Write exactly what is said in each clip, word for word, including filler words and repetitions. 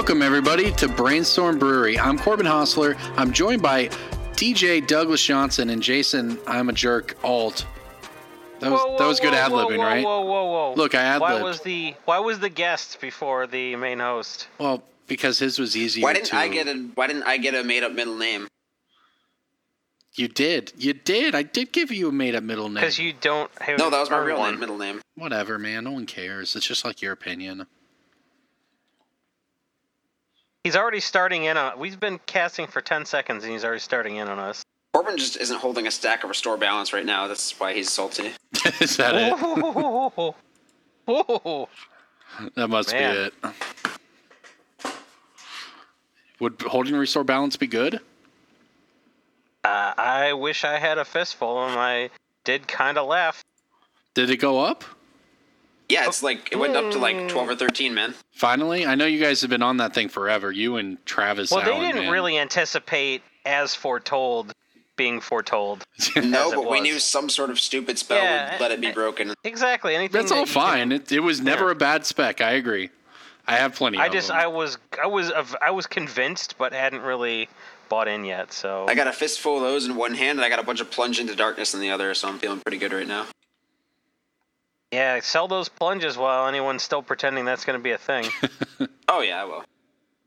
Welcome, everybody, to Brainstorm Brewery. I'm Corbin Hostler. I'm joined by D J Douglas Johnson and Jason, I'm a Jerk, Alt. That was, whoa, whoa, that was good ad-libbing, whoa, right? Whoa, whoa, whoa, whoa. Look, I ad-libbed. Why was the Why was the guest before the main host? Well, because his was easier Why didn't to... I get a Why didn't I get a made-up middle name? You did. You did. I did give you a made-up middle name. Because you don't have No, that was my real one. name, middle name. Whatever, man. No one cares. It's just like your opinion. He's already starting in on... We've been casting for ten seconds, and he's already starting in on us. Corbin just isn't holding a stack of Restore Balance right now. That's why he's salty. Is that it? Whoa. Whoa. That must Man. be it. Would holding Restore Balance be good? Uh, I wish I had a fistful, and I did kind of laugh. Did it go up? Yeah, it's like it went up to like twelve or thirteen, man. Finally? I know you guys have been on that thing forever. You and Travis Well, Allen, they didn't man. really anticipate, as foretold, being foretold. No, it but we was. knew some sort of stupid spell Yeah, would let it be broken. Exactly. Anything That's that all you fine. can- It, it was never Yeah. a bad spec. I agree. I have plenty I of just them. I was I was I was convinced, but hadn't really bought in yet. So I got a fistful of those in one hand, and I got a bunch of Plunge into Darkness in the other, so I'm feeling pretty good right now. yeah, sell those plunges while anyone's still pretending that's going to be a thing. Oh yeah, I will.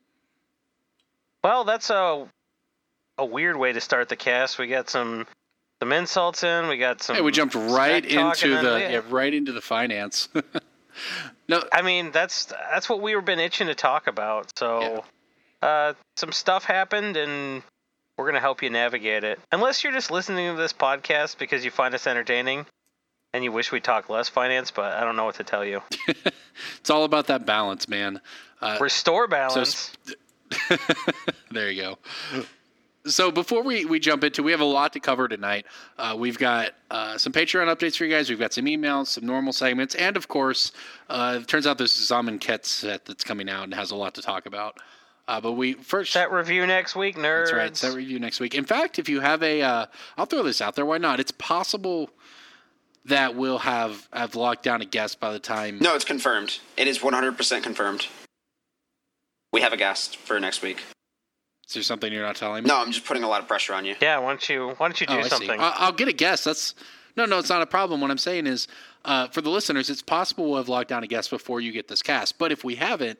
Well, that's a a weird way to start the cast. We got some some insults in. We got some. Hey, we jumped right smack talk, into and the then- yeah, right into the finance. No, I mean, that's that's what we were been itching to talk about. So, uh, some stuff happened, and we're gonna help you navigate it. Unless you're just listening to this podcast because you find us entertaining, and you wish we talk less finance, but I don't know what to tell you. it's all about that balance, man. Uh, Restore balance. So, there you go. So before we, we jump into, we have a lot to cover tonight. Uh, we've got uh, some Patreon updates for you guys. We've got some emails, some normal segments, and of course, uh, it turns out there's a Zaman Ket set that's coming out and has a lot to talk about. Uh, but we first Set review next week, nerds. That's right. Set review next week. In fact, if you have a, uh, I'll throw this out there. Why not? It's possible that we'll have have locked down a guest by the time. No, it's confirmed. It is one hundred percent confirmed. We have a guest for next week. Is there something you're not telling me? No, I'm just putting a lot of pressure on you. Yeah, why don't you why don't you do Oh, I see. something? I- I'll get a guess. That's no, no, it's not a problem. What I'm saying is, uh, for the listeners, it's possible we'll have locked down a guest before you get this cast. But if we haven't,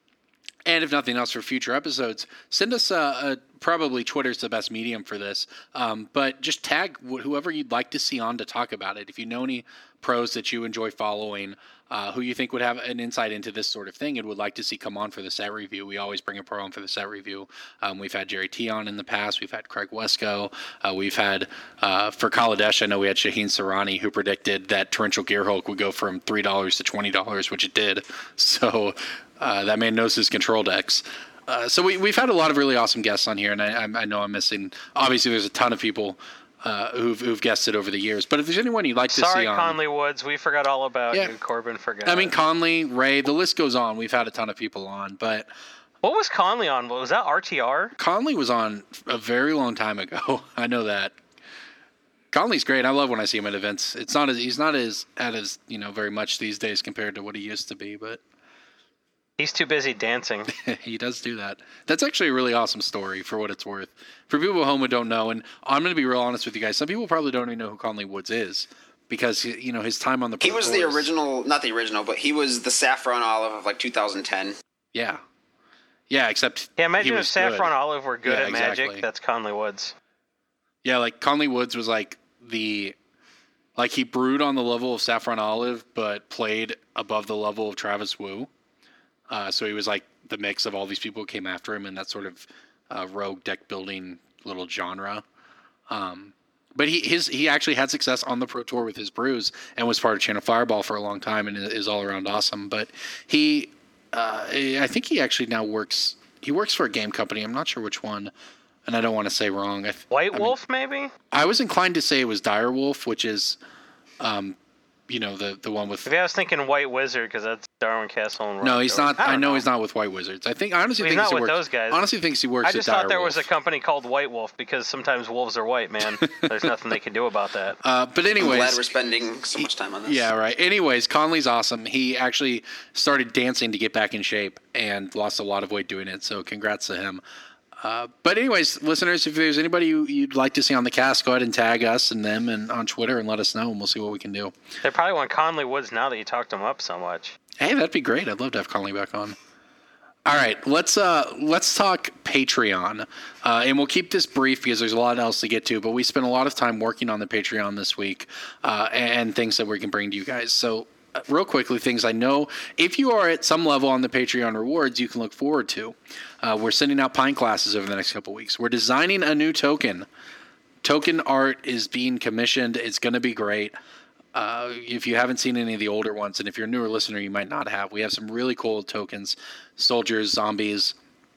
and if nothing else for future episodes, send us a, a probably Twitter's the best medium for this. Um, but just tag wh- whoever you'd like to see on to talk about it. If you know any pros that you enjoy following, uh, who you think would have an insight into this sort of thing and would like to see come on for the set review, we always bring a pro on for the set review. Um, we've had Jerry T on in the past. We've had Craig Wesco. Uh, we've had, uh, for Kaladesh, I know we had Shaheen Sarani, who predicted that Torrential Gearhulk would go from three dollars to twenty dollars, which it did. So uh, that man knows his control decks. Uh, so we, we've had a lot of really awesome guests on here, and I, I know I'm missing. Obviously, there's a ton of people uh, who've, who've guested over the years. But if there's anyone you'd like to Sorry, see on, Conley Woods, we forgot all about Yeah. you. Corbin forgot. I mean, Conley, Ray, the list goes on. We've had a ton of people on, but what was Conley on? Was that R T R? Conley was on a very long time ago. I know that. Conley's great. I love when I see him at events. It's not as he's not as at as you know very much these days compared to what he used to be, but He's too busy dancing. he does do that. That's actually a really awesome story for what it's worth. For people at home who don't know, and I'm going to be real honest with you guys, some people probably don't even know who Conley Woods is because you know his time on the He Pro was the Tours- original, not the original, but he was the Saffron Olive of like two thousand ten. Yeah, yeah. Except Yeah, he imagine if was Saffron good. Olive were good Yeah, at magic. exactly. That's Conley Woods. Yeah, like Conley Woods was like the, like he brewed on the level of Saffron Olive, but played above the level of Travis Wu. Uh, so he was like the mix of all these people who came after him in that sort of uh, rogue deck building little genre. Um, but he his he actually had success on the Pro Tour with his brews and was part of Channel Fireball for a long time and is all around awesome. But he, uh, I think he actually now works. He works for a game company. I'm not sure which one. And I don't want to say wrong. I th- White I mean, Wolf, maybe? I was inclined to say it was Direwolf, which is um, you know, the the one with. Maybe I was thinking White Wizard because that's Darwin Castle and. No, he's not. I, I know, know he's not with White Wizards. I think I honestly well, think he's not he with works, those guys. Honestly, thinks he works. I just at thought there Direwolf. was a company called White Wolf because sometimes wolves are white, man. There's nothing they can do about that. Uh, but anyways, I'm glad we're spending so much time on this. Yeah, right. Anyways, Conley's awesome. He actually started dancing to get back in shape and lost a lot of weight doing it. So congrats to him. Uh, but anyways, listeners, if there's anybody you, you'd like to see on the cast, go ahead and tag us and them and on Twitter and let us know, and we'll see what we can do. They probably want Conley Woods now that you talked him up so much. Hey, that'd be great. I'd love to have Conley back on. All right, let's uh, let's talk Patreon, uh, and we'll keep this brief because there's a lot else to get to. But we spent a lot of time working on the Patreon this week uh, and things that we can bring to you guys. So. Real quickly, things I know, if you are at some level on the Patreon rewards, you can look forward to. Uh, we're sending out pint glasses over the next couple weeks. We're designing a new token. Token art is being commissioned. It's going to be great. Uh, if you haven't seen any of the older ones, and if you're a newer listener, you might not have. We have some really cool tokens. Soldiers, zombies,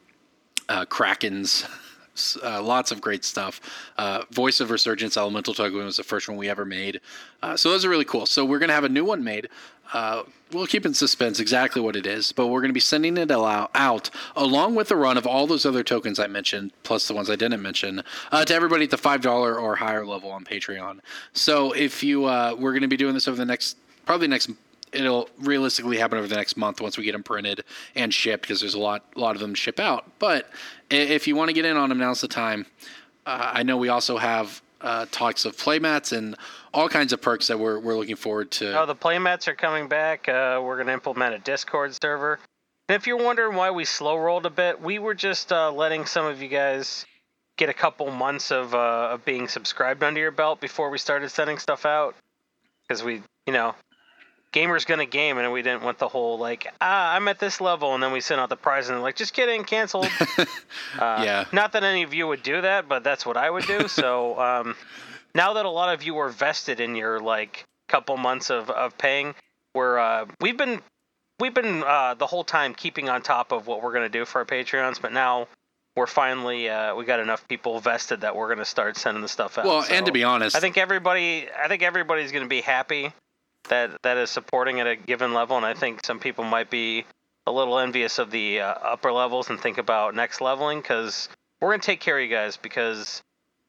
uh, krakens. Uh, lots of great stuff. Uh, Voice of Resurgence Elemental Token was the first one we ever made. Uh, so those are really cool. So we're going to have a new one made. Uh, we'll keep in suspense exactly what it is, but we're going to be sending it out along with the run of all those other tokens I mentioned, plus the ones I didn't mention, uh, to everybody at the five dollars or higher level on Patreon. So if you, uh, we're going to be doing this over the next, probably next it'll realistically happen over the next month once we get them printed and shipped because there's a lot, a lot of them ship out. But if you want to get in on them, now's the time. Uh, I know we also have uh, talks of playmats and all kinds of perks that we're we're looking forward to. Oh, the playmats are coming back. Uh, we're going to implement a Discord server. And if you're wondering why we slow rolled a bit, we were just uh, letting some of you guys get a couple months of uh, of being subscribed under your belt before we started sending stuff out. Because we, you know, gamers gonna game, and we didn't want the whole like, ah, I'm at this level, and then we sent out the prize, and they're like, just kidding, canceled. uh, yeah. Not that any of you would do that, but that's what I would do. So um, now that a lot of you are vested in your like couple months of, of paying, we're uh, we've been we've been uh, the whole time keeping on top of what we're gonna do for our Patreons, but now we're finally uh, we got enough people vested that we're gonna start sending the stuff out. Well, so and to be honest, I think everybody I think everybody's gonna be happy that that is supporting at a given level, and I think some people might be a little envious of the uh, upper levels and think about next leveling, because we're going to take care of you guys, because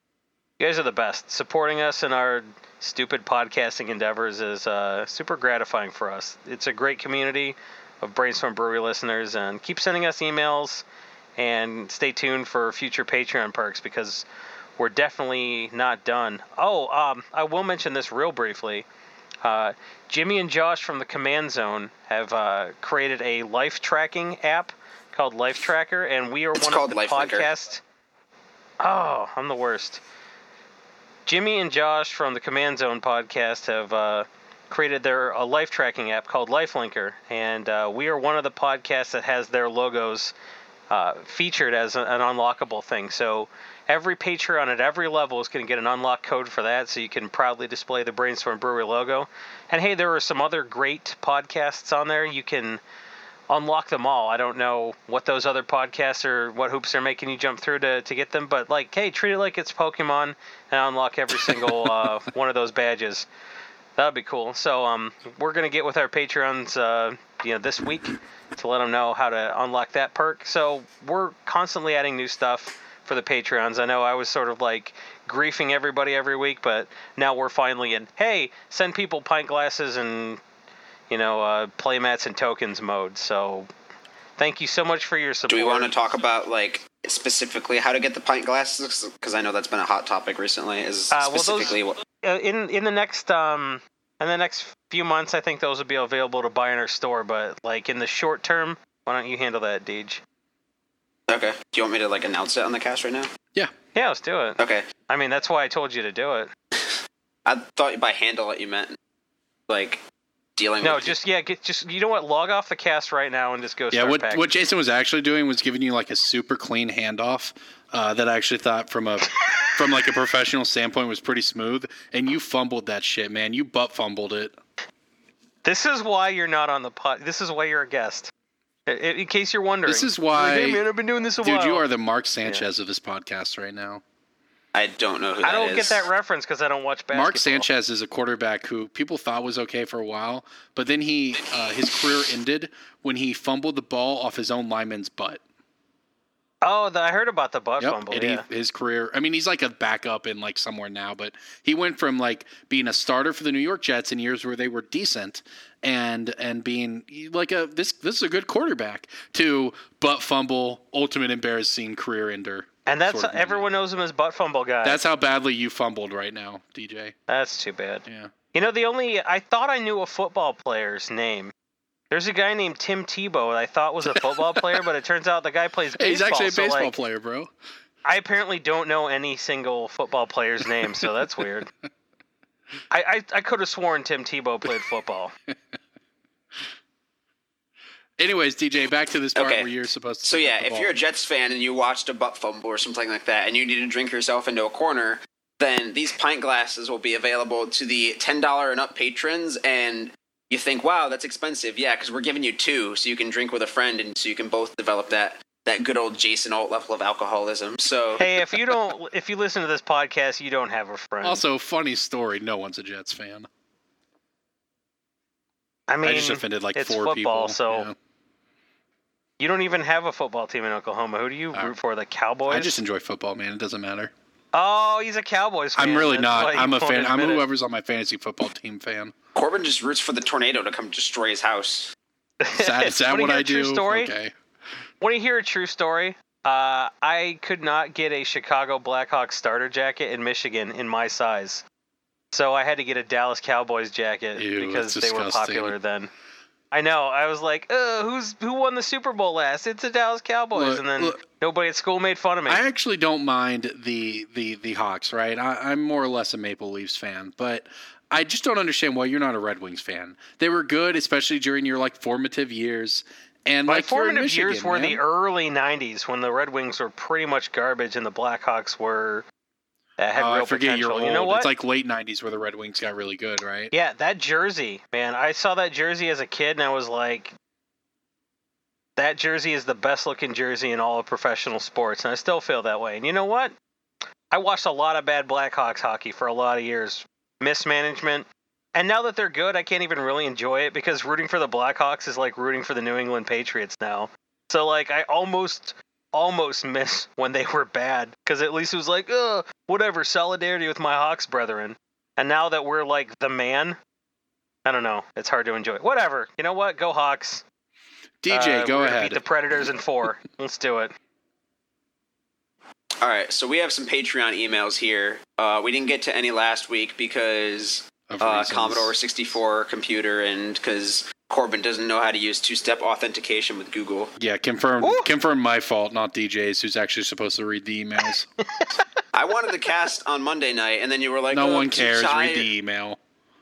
you guys are the best. Supporting us in our stupid podcasting endeavors is uh, super gratifying for us. It's a great community of Brainstorm Brewery listeners, and keep sending us emails, and stay tuned for future Patreon perks, because we're definitely not done. Oh, um, I will mention this real briefly. Uh, Jimmy and Josh from the Command Zone have uh, created a life tracking app called Life Tracker, and we are It's one called of the podcasts. Oh, I'm the worst. Jimmy and Josh from the Command Zone podcast have uh, created their a life tracking app called Lifelinker, and uh, we are one of the podcasts that has their logos uh, featured as an unlockable thing. So every Patreon at every level is going to get an unlock code for that, so you can proudly display the Brainstorm Brewery logo. And hey, there are some other great podcasts on there. You can unlock them all. I don't know what those other podcasts or what hoops they're making you jump through to, to get them, but like, hey, treat it like it's Pokemon and unlock every single uh, one of those badges. That would be cool. So um, we're going to get with our Patreons uh, you know, this week to let them know how to unlock that perk. So we're constantly adding new stuff for the Patreons. I know I was sort of like griefing everybody every week, but now we're finally in, hey, send people pint glasses and, you know, uh, playmats and tokens mode. So thank you so much for your support. Do we want to talk about, like, specifically how to get the pint glasses? Because I know that's been a hot topic recently. Is uh, well, specifically those, what... uh, in in the next um in the next few months, I think those will be available to buy in our store. But like in the short term, why don't you handle that, Deej? Okay. Do you want me to, like, announce it on the cast right now? Yeah. Yeah, let's do it. Okay. I mean, that's why I told you to do it. I thought by handle it you meant, like, dealing no, with... No, just, yeah, get, just, you know what, log off the cast right now and just go yeah, start what packing. what Jason was actually doing was giving you, like, a super clean handoff uh, that I actually thought from a... from, like, a professional standpoint was pretty smooth, and you fumbled that shit, man. You butt fumbled it. This is why you're not on the pod. This is why you're a guest. In, in case you're wondering. This is why... Like, hey, man, I've been doing this a dude, while. you are the Mark Sanchez yeah. of this podcast right now. I don't know who that I don't is. get that reference because I don't watch basketball. Mark Sanchez is a quarterback who people thought was okay for a while, but then he uh, his career ended when he fumbled the ball off his own lineman's butt. Oh, the, I heard about the butt Yep, fumble. and Yeah. he, his career. I mean, he's like a backup in like somewhere now, but he went from like being a starter for the New York Jets in years where they were decent, and and being like a this this is a good quarterback to butt fumble, ultimate embarrassing career ender. And that's sort of everyone knows him as butt fumble guy. That's how badly you fumbled right now, D J. That's too bad. Yeah. You know, the only I thought I knew a football player's name. There's a guy named Tim Tebow that I thought was a football player, but it turns out the guy plays baseball. Hey, he's actually a so, baseball like, player, bro. I apparently don't know any single football player's name, so that's weird. I, I, I could have sworn Tim Tebow played football. Anyways, D J, back to this part Okay. where you're supposed to. So pick yeah, up the if ball. you're a Jets fan and you watched a butt fumble or something like that, and you need to drink yourself into a corner, then these pint glasses will be available to the ten dollars and up patrons. And you think, wow, that's expensive. Yeah, because we're giving you two, so you can drink with a friend, and so you can both develop that that good old Jason Alt level of alcoholism. So Hey, if you don't, if you listen to this podcast, you don't have a friend. Also, funny story. No one's a Jets fan. I mean, I just offended like it's four football, people. so Yeah. you don't even have a football team in Oklahoma. Who do you Uh, root for? The Cowboys? I just enjoy football, man. It doesn't matter. Oh, he's a Cowboys fan. I'm really That's not. why you I'm a won't fan. I'm admit it. whoever's on my fantasy football team fan. Corbin just roots for the tornado to come destroy his house. Is that, is that Wanna what hear I a true do? story? Okay. Want to hear a true story? Uh, I could not get a Chicago Blackhawks starter jacket in Michigan in my size. So I had to get a Dallas Cowboys jacket Ew, because that's they were disgusting. popular then. I know. I was like, uh, who's who won the Super Bowl last? It's the Dallas Cowboys. Look, and then look. nobody at school made fun of me. I actually don't mind the the the Hawks, right? I, I'm more or less a Maple Leafs fan, but I just don't understand why you're not a Red Wings fan. They were good, especially during your like formative years. And My like you're in formative Michigan, years were man. the early nineties when the Red Wings were pretty much garbage and the Blackhawks were uh, had Oh, real I forget potential. you're old. You know what? It's like late nineties where the Red Wings got really good, right? Yeah, that jersey, man. I saw that jersey as a kid and I was like, that jersey is the best looking jersey in all of professional sports. And I still feel that way. And you know what? I watched a lot of bad Blackhawks hockey for a lot of years. Mismanagement. And now that they're good, I can't even really enjoy it because rooting for the Blackhawks is like rooting for the New England Patriots now. So like I almost almost miss when they were bad because at least it was like, oh, whatever, solidarity with my Hawks brethren. And now that we're like the man, I don't know. It's hard to enjoy. Whatever. You know what? Go Hawks. D J, Uh, go we're gonna ahead. Beat the Predators in four. Let's do it. All right, so we have some Patreon emails here. Uh, we didn't get to any last week because Of uh, reasons. Commodore sixty-four computer and because Corbin doesn't know how to use two-step authentication with Google. Yeah, confirm. Woo! Confirm my fault, not D J's, who's actually supposed to read the emails. I wanted the cast on Monday night, and then you were like, No oh, one I'm too cares. shy. Read the email.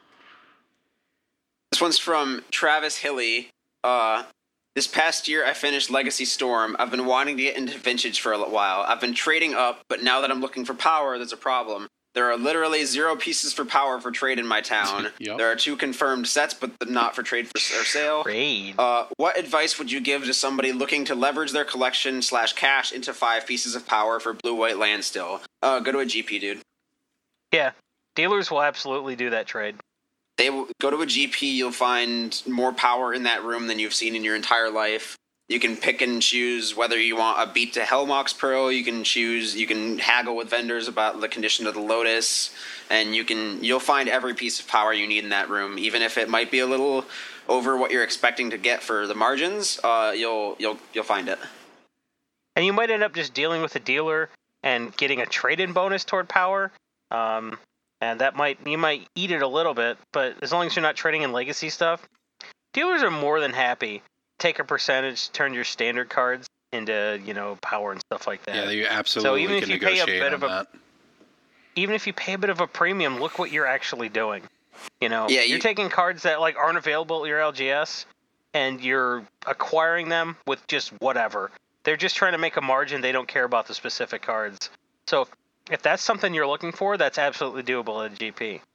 This one's from Travis Hilly. Uh, this past year, I finished Legacy Storm. I've been wanting to get into Vintage for a while. I've been trading up, but now that I'm looking for power, there's a problem. There are literally zero pieces for power for trade in my town. Yep. There are two confirmed sets, but not for trade for or sale. Raid. Uh, what advice would you give to somebody looking to leverage their collection slash cash into five pieces of power for blue-white land still? Uh, go to a G P, dude. Yeah. Dealers will absolutely do that trade. They will, go to a G P, you'll find more power in that room than you've seen in your entire life. You can pick and choose whether you want a beat to Hellmox Pearl. You can choose, you can haggle with vendors about the condition of the Lotus, and you can, you'll find every piece of power you need in that room, even if it might be a little over what you're expecting to get for the margins. Uh, you'll, you'll, you'll find it. And you might end up just dealing with a dealer and getting a trade-in bonus toward power. Um, and that might, you might eat it a little bit, but as long as you're not trading in legacy stuff, dealers are more than happy. Take a percentage, turn your standard cards into, you know, power and stuff like that. Yeah, you absolutely even if can you pay a negotiate bit on of a- that. Even if you pay a bit of a premium, look what you're actually doing. You know, Yeah, you're you- taking cards that like aren't available at your L G S, and you're acquiring them with just whatever. They're just trying to make a margin. They don't care about the specific cards. So if that's something you're looking for, that's absolutely doable at G P.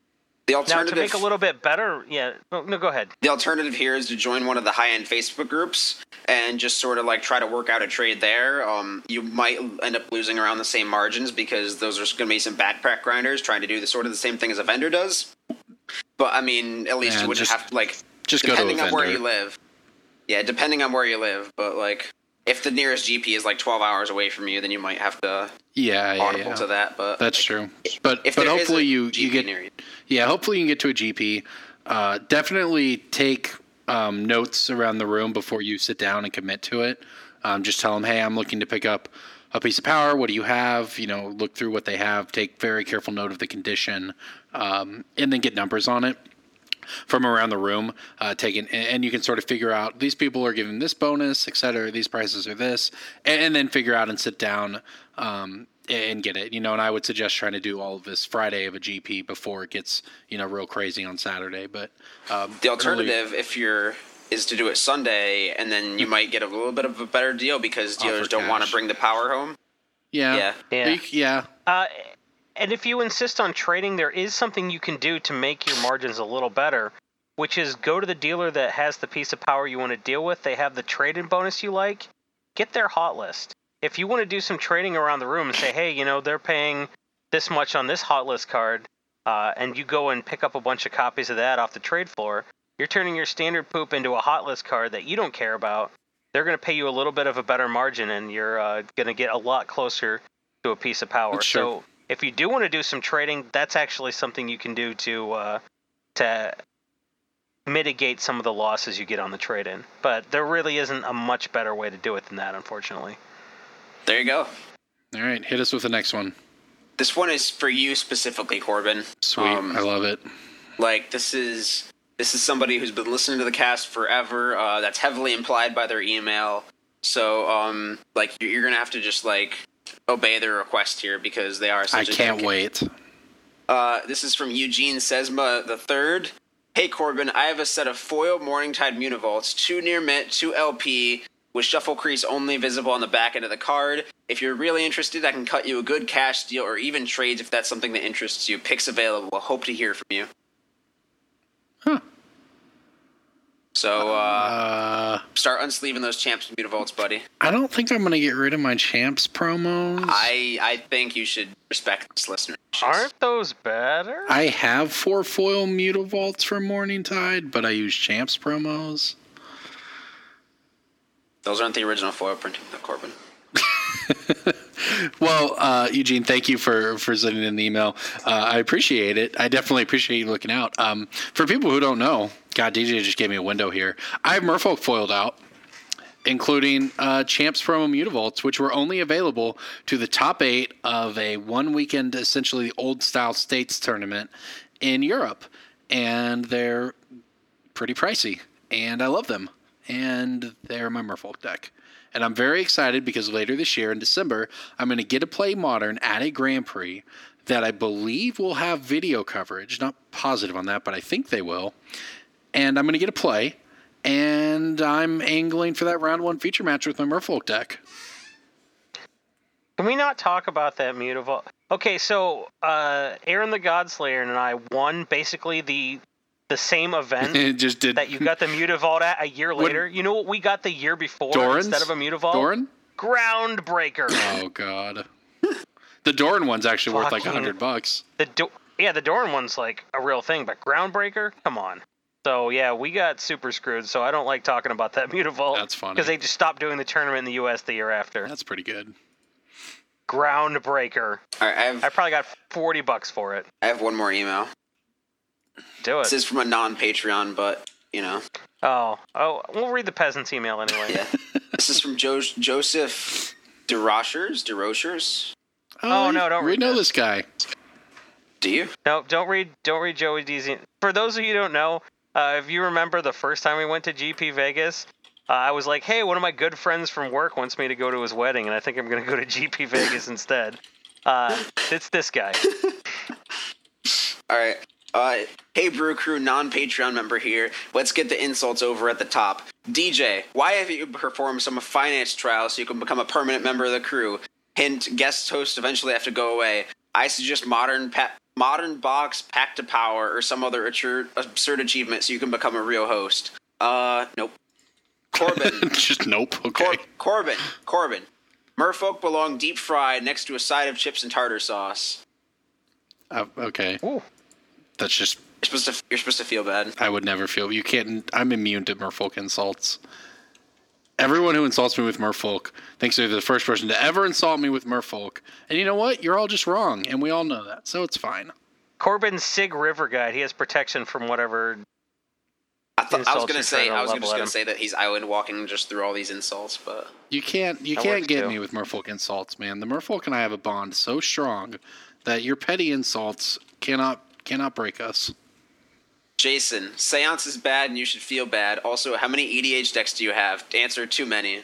The Now, alternative, to make a little bit better, yeah, no, no, go ahead. the alternative here is to join one of the high-end Facebook groups and just sort of like try to work out a trade there. Um, you might end up losing around the same margins because those are going to be some backpack grinders trying to do the sort of the same thing as a vendor does. But I mean, at least Man, you wouldn't just- have to like just go to a depending on where vendor. you live. Yeah, depending on where you live, but like if the nearest G P is like twelve hours away from you, then you might have to Yeah, yeah, audible yeah. to that. But That's like, true. But If but there is hopefully a you G you P get near you. yeah hopefully you can get to a G P. Uh, definitely take um, notes around the room before you sit down and commit to it. Um, just tell them, hey, I'm looking to pick up a piece of power. What do you have? You know, look through what they have. Take very careful note of the condition, um, and then get numbers on it from around the room. Uh, taken and, and you can sort of figure out these people are giving this bonus, et cetera. These prices are this, and, and then figure out and sit down. Um, and get it, you know, and I would suggest trying to do all of this Friday of a G P before it gets, you know, real crazy on Saturday. But um, the alternative, if you're, is to do it Sunday, and then you might get a little bit of a better deal because dealers Offer don't want to cash. bring the power home. yeah, Yeah. Yeah. You- yeah, Uh, and if you insist on trading, there is something you can do to make your margins a little better, which is go to the dealer that has the piece of power you want to deal with. They have the trade-in bonus you like. Get their hot list. If you want to do some trading around the room and say, hey, you know, they're paying this much on this hot list card, uh, and you go and pick up a bunch of copies of that off the trade floor, you're turning your standard poop into a hot list card that you don't care about. They're going to pay you a little bit of a better margin, and you're uh, going to get a lot closer to a piece of power. Sure. So if you do want to do some trading, that's actually something you can do to uh, to mitigate some of the losses you get on the trade-in. But there really isn't a much better way to do it than that, unfortunately. There you go. all right, hit us with the next one. This one is for you specifically, Corbin. Sweet, Um, I love it. Like this is this is somebody who's been listening to the cast forever. Uh, that's heavily implied by their email. So, um, like you're, you're gonna have to just like obey their request here because they are. I Such a can't dedicated- wait. Uh, this is from Eugene Sesma the third. Hey Corbin, I have a set of foil Morningtide Munivolts, two near mint, two L P, with shuffle crease only visible on the back end of the card. If you're really interested, I can cut you a good cash deal or even trades if that's something that interests you. Picks available. Hope to hear from you. Huh. So, uh, Uh, start unsleeving those Champs Mutavolts, buddy. I don't think I'm gonna get rid of my champs promos. I I think you should respect this listener. Aren't those better? I have four foil Mutavaults from Morningtide, but I use champs promos. Those aren't the original foil printing, though, Corbin. Well, uh, Eugene, thank you for, for sending in the email. Uh, I appreciate it. I definitely appreciate you looking out. Um, for people who don't know, God, D J just gave me a window here. I have Merfolk foiled out, including uh, Champs Promo Mutavaults, which were only available to the top eight of a one weekend, essentially old style states tournament in Europe. And they're pretty pricey, and I love them. And they're my Merfolk deck. And I'm very excited because later this year in December, I'm going to get to play Modern at a Grand Prix that I believe will have video coverage. Not positive on that, but I think they will. And I'm going to get to play. And I'm angling for that round one feature match with my Merfolk deck. Can we not talk about that Mutavault? Okay, so uh, Aaron the Godslayer and I won basically the the same event It just did. that you got the Mutavault at a year What- later. You know what we got the year before Doran's? instead of a Mutavault? Doran? Groundbreaker. Oh, God. The Doran one's actually worth like a Fucking- hundred bucks. The Do- yeah, the Doran one's like a real thing, but Groundbreaker, come on. So yeah, we got super screwed. So I don't like talking about that Mutavault. That's funny. Because they just stopped doing the tournament in the U S the year after. That's pretty good. Groundbreaker. All right, I have I probably got forty bucks for it. I have one more email. Do This it. is from a non-Patreon, but you know, Oh, oh, we'll read the peasant's email anyway. yeah. This is from jo- Joseph DeRochers. DeRochers. Oh, no, don't We read know that. this guy. Do you? No, don't read. Don't read Joey D's. e- For those of you who don't know, uh, if you remember the first time we went to G P Vegas, uh, I was like, "Hey, one of my good friends from work wants me to go to his wedding, and I think I'm going to go to G P Vegas instead." Uh, it's this guy. All right. Uh, hey, Brew Crew, non-Patreon member here. Let's get the insults over at the top. D J, why have you performed some finance trials so you can become a permanent member of the crew? Hint, guest hosts eventually have to go away. I suggest modern pa- modern box, pack to power, or some other absurd, absurd achievement so you can become a real host. Uh, nope. Corbin. Just nope. Okay. Cor- Corbin. Corbin. Merfolk belong deep fried next to a side of chips and tartar sauce. Uh, okay. Ooh. That's just. You're supposed to. You're supposed to feel bad. I would never feel. You can't. I'm immune to merfolk insults. Everyone who insults me with merfolk thinks they're the first person to ever insult me with merfolk. And you know what? You're all just wrong, and we all know that, so it's fine. Corbin's Sig River guide. He has protection from whatever. I, th- I was gonna say. I was level just at gonna him. say that he's island walking just through all these insults, but You can't. You That can't works get too. me with merfolk insults, man. The merfolk and I have a bond so strong that your petty insults cannot cannot break us. Jason, Seance is bad and you should feel bad. Also, how many E D H decks do you have? Answer, too many.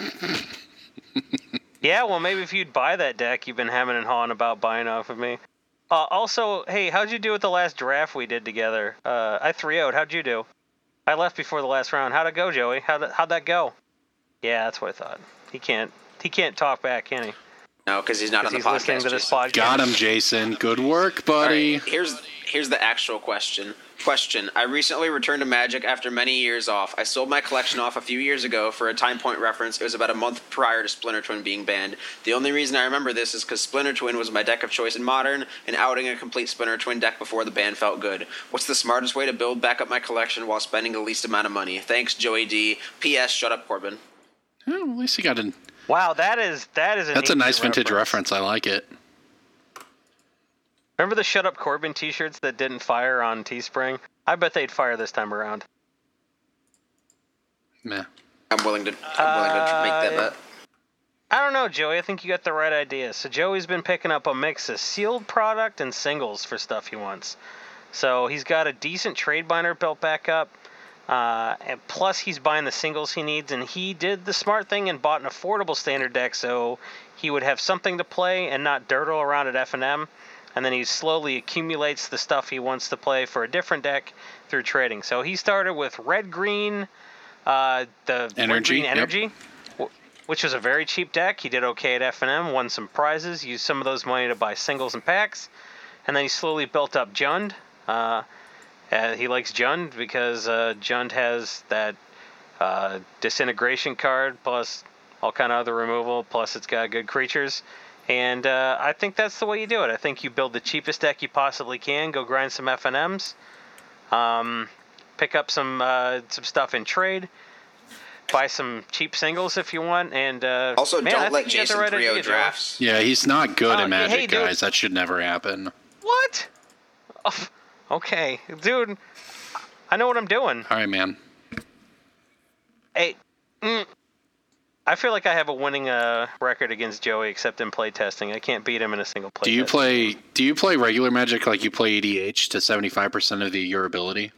Yeah, well, maybe if you'd buy that deck you've been hemming and hawing about buying off of me. Uh, also, hey, how'd you do with the last draft we did together? Uh, I three oh'd. How'd you do? I left before the last round. How'd it go, Joey? How'd, how'd that go? Yeah, that's what I thought. He can't. He can't talk back, can he? No, because he's not on the He's podcast. listening to this Jason. podcast. Got him, Jason. Good work, All buddy. right, here's here's the actual question. Question. I recently returned to Magic after many years off. I sold my collection off a few years ago. For a time point reference, it was about a month prior to Splinter Twin being banned. The only reason I remember this is because Splinter Twin was my deck of choice in Modern, and outing a complete Splinter Twin deck before the ban felt good. What's the smartest way to build back up my collection while spending the least amount of money? Thanks, Joey D. P S. Shut up, Corbin. Well, at least you got an. Wow, that is that is an That's a easy nice vintage reference. I like it. Remember the Shut Up Corbin t-shirts that didn't fire on Teespring? I bet they'd fire this time around. Meh. I'm willing to. I'm willing to make that Uh, bet. I don't know, Joey. I think you got the right idea. So Joey's been picking up a mix of sealed product and singles for stuff he wants. So he's got a decent trade binder built back up. Uh, and plus he's buying the singles he needs, and he did the smart thing and bought an affordable standard deck so he would have something to play and not dirtle around at F N M. And then he slowly accumulates the stuff he wants to play for a different deck through trading. So he started with red-green, uh, the Energy, red-green yep. energy, wh- which was a very cheap deck. He did okay at F N M, won some prizes, used some of those money to buy singles and packs. And then he slowly built up Jund. Uh, uh, he likes Jund because uh, Jund has that uh, disintegration card plus all kind of other removal, plus it's got good creatures. And uh, I think that's the way you do it. I think you build the cheapest deck you possibly can, go grind some F N Ms, um, pick up some uh, some stuff in trade, buy some cheap singles if you want, and uh, Also, man, I don't let think you got the Jason right three oh idea, Joe. drafts. Yeah, he's not good Uh, at Magic, hey, dude. guys. That should never happen. What? Oh, okay, dude. I know what I'm doing. All right, man. Hey, mm, I feel like I have a winning uh, record against Joey, except in playtesting. I can't beat him in a single play. Do you test. play? Do you play regular Magic like you play E D H to seventy-five percent of the your ability?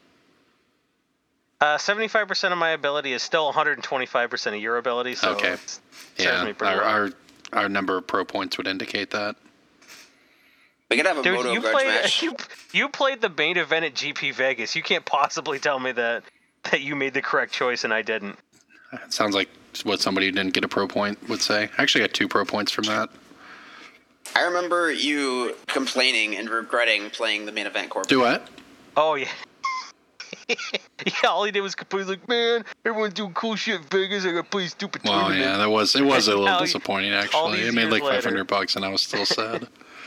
Uh, seventy-five percent of my ability is still one hundred twenty-five percent of your ability, so Okay. it's, it serves Yeah, me pretty our, well. our our number of pro points would indicate that. We could have a Dude, Moto you grudge played match. you, you played the main event at G P Vegas. You can't possibly tell me that that you made the correct choice and I didn't. It sounds like what somebody who didn't get a pro point would say. I actually got two pro points from that. I remember you complaining and regretting playing the main event, Corbin. Do what? Oh yeah. Yeah, all he did was complain like, man, everyone's doing cool shit in Vegas. I got to play stupid Well, tournament. yeah, that was it was a little Now, disappointing all actually. these It made years like later. five hundred bucks, and I was still sad.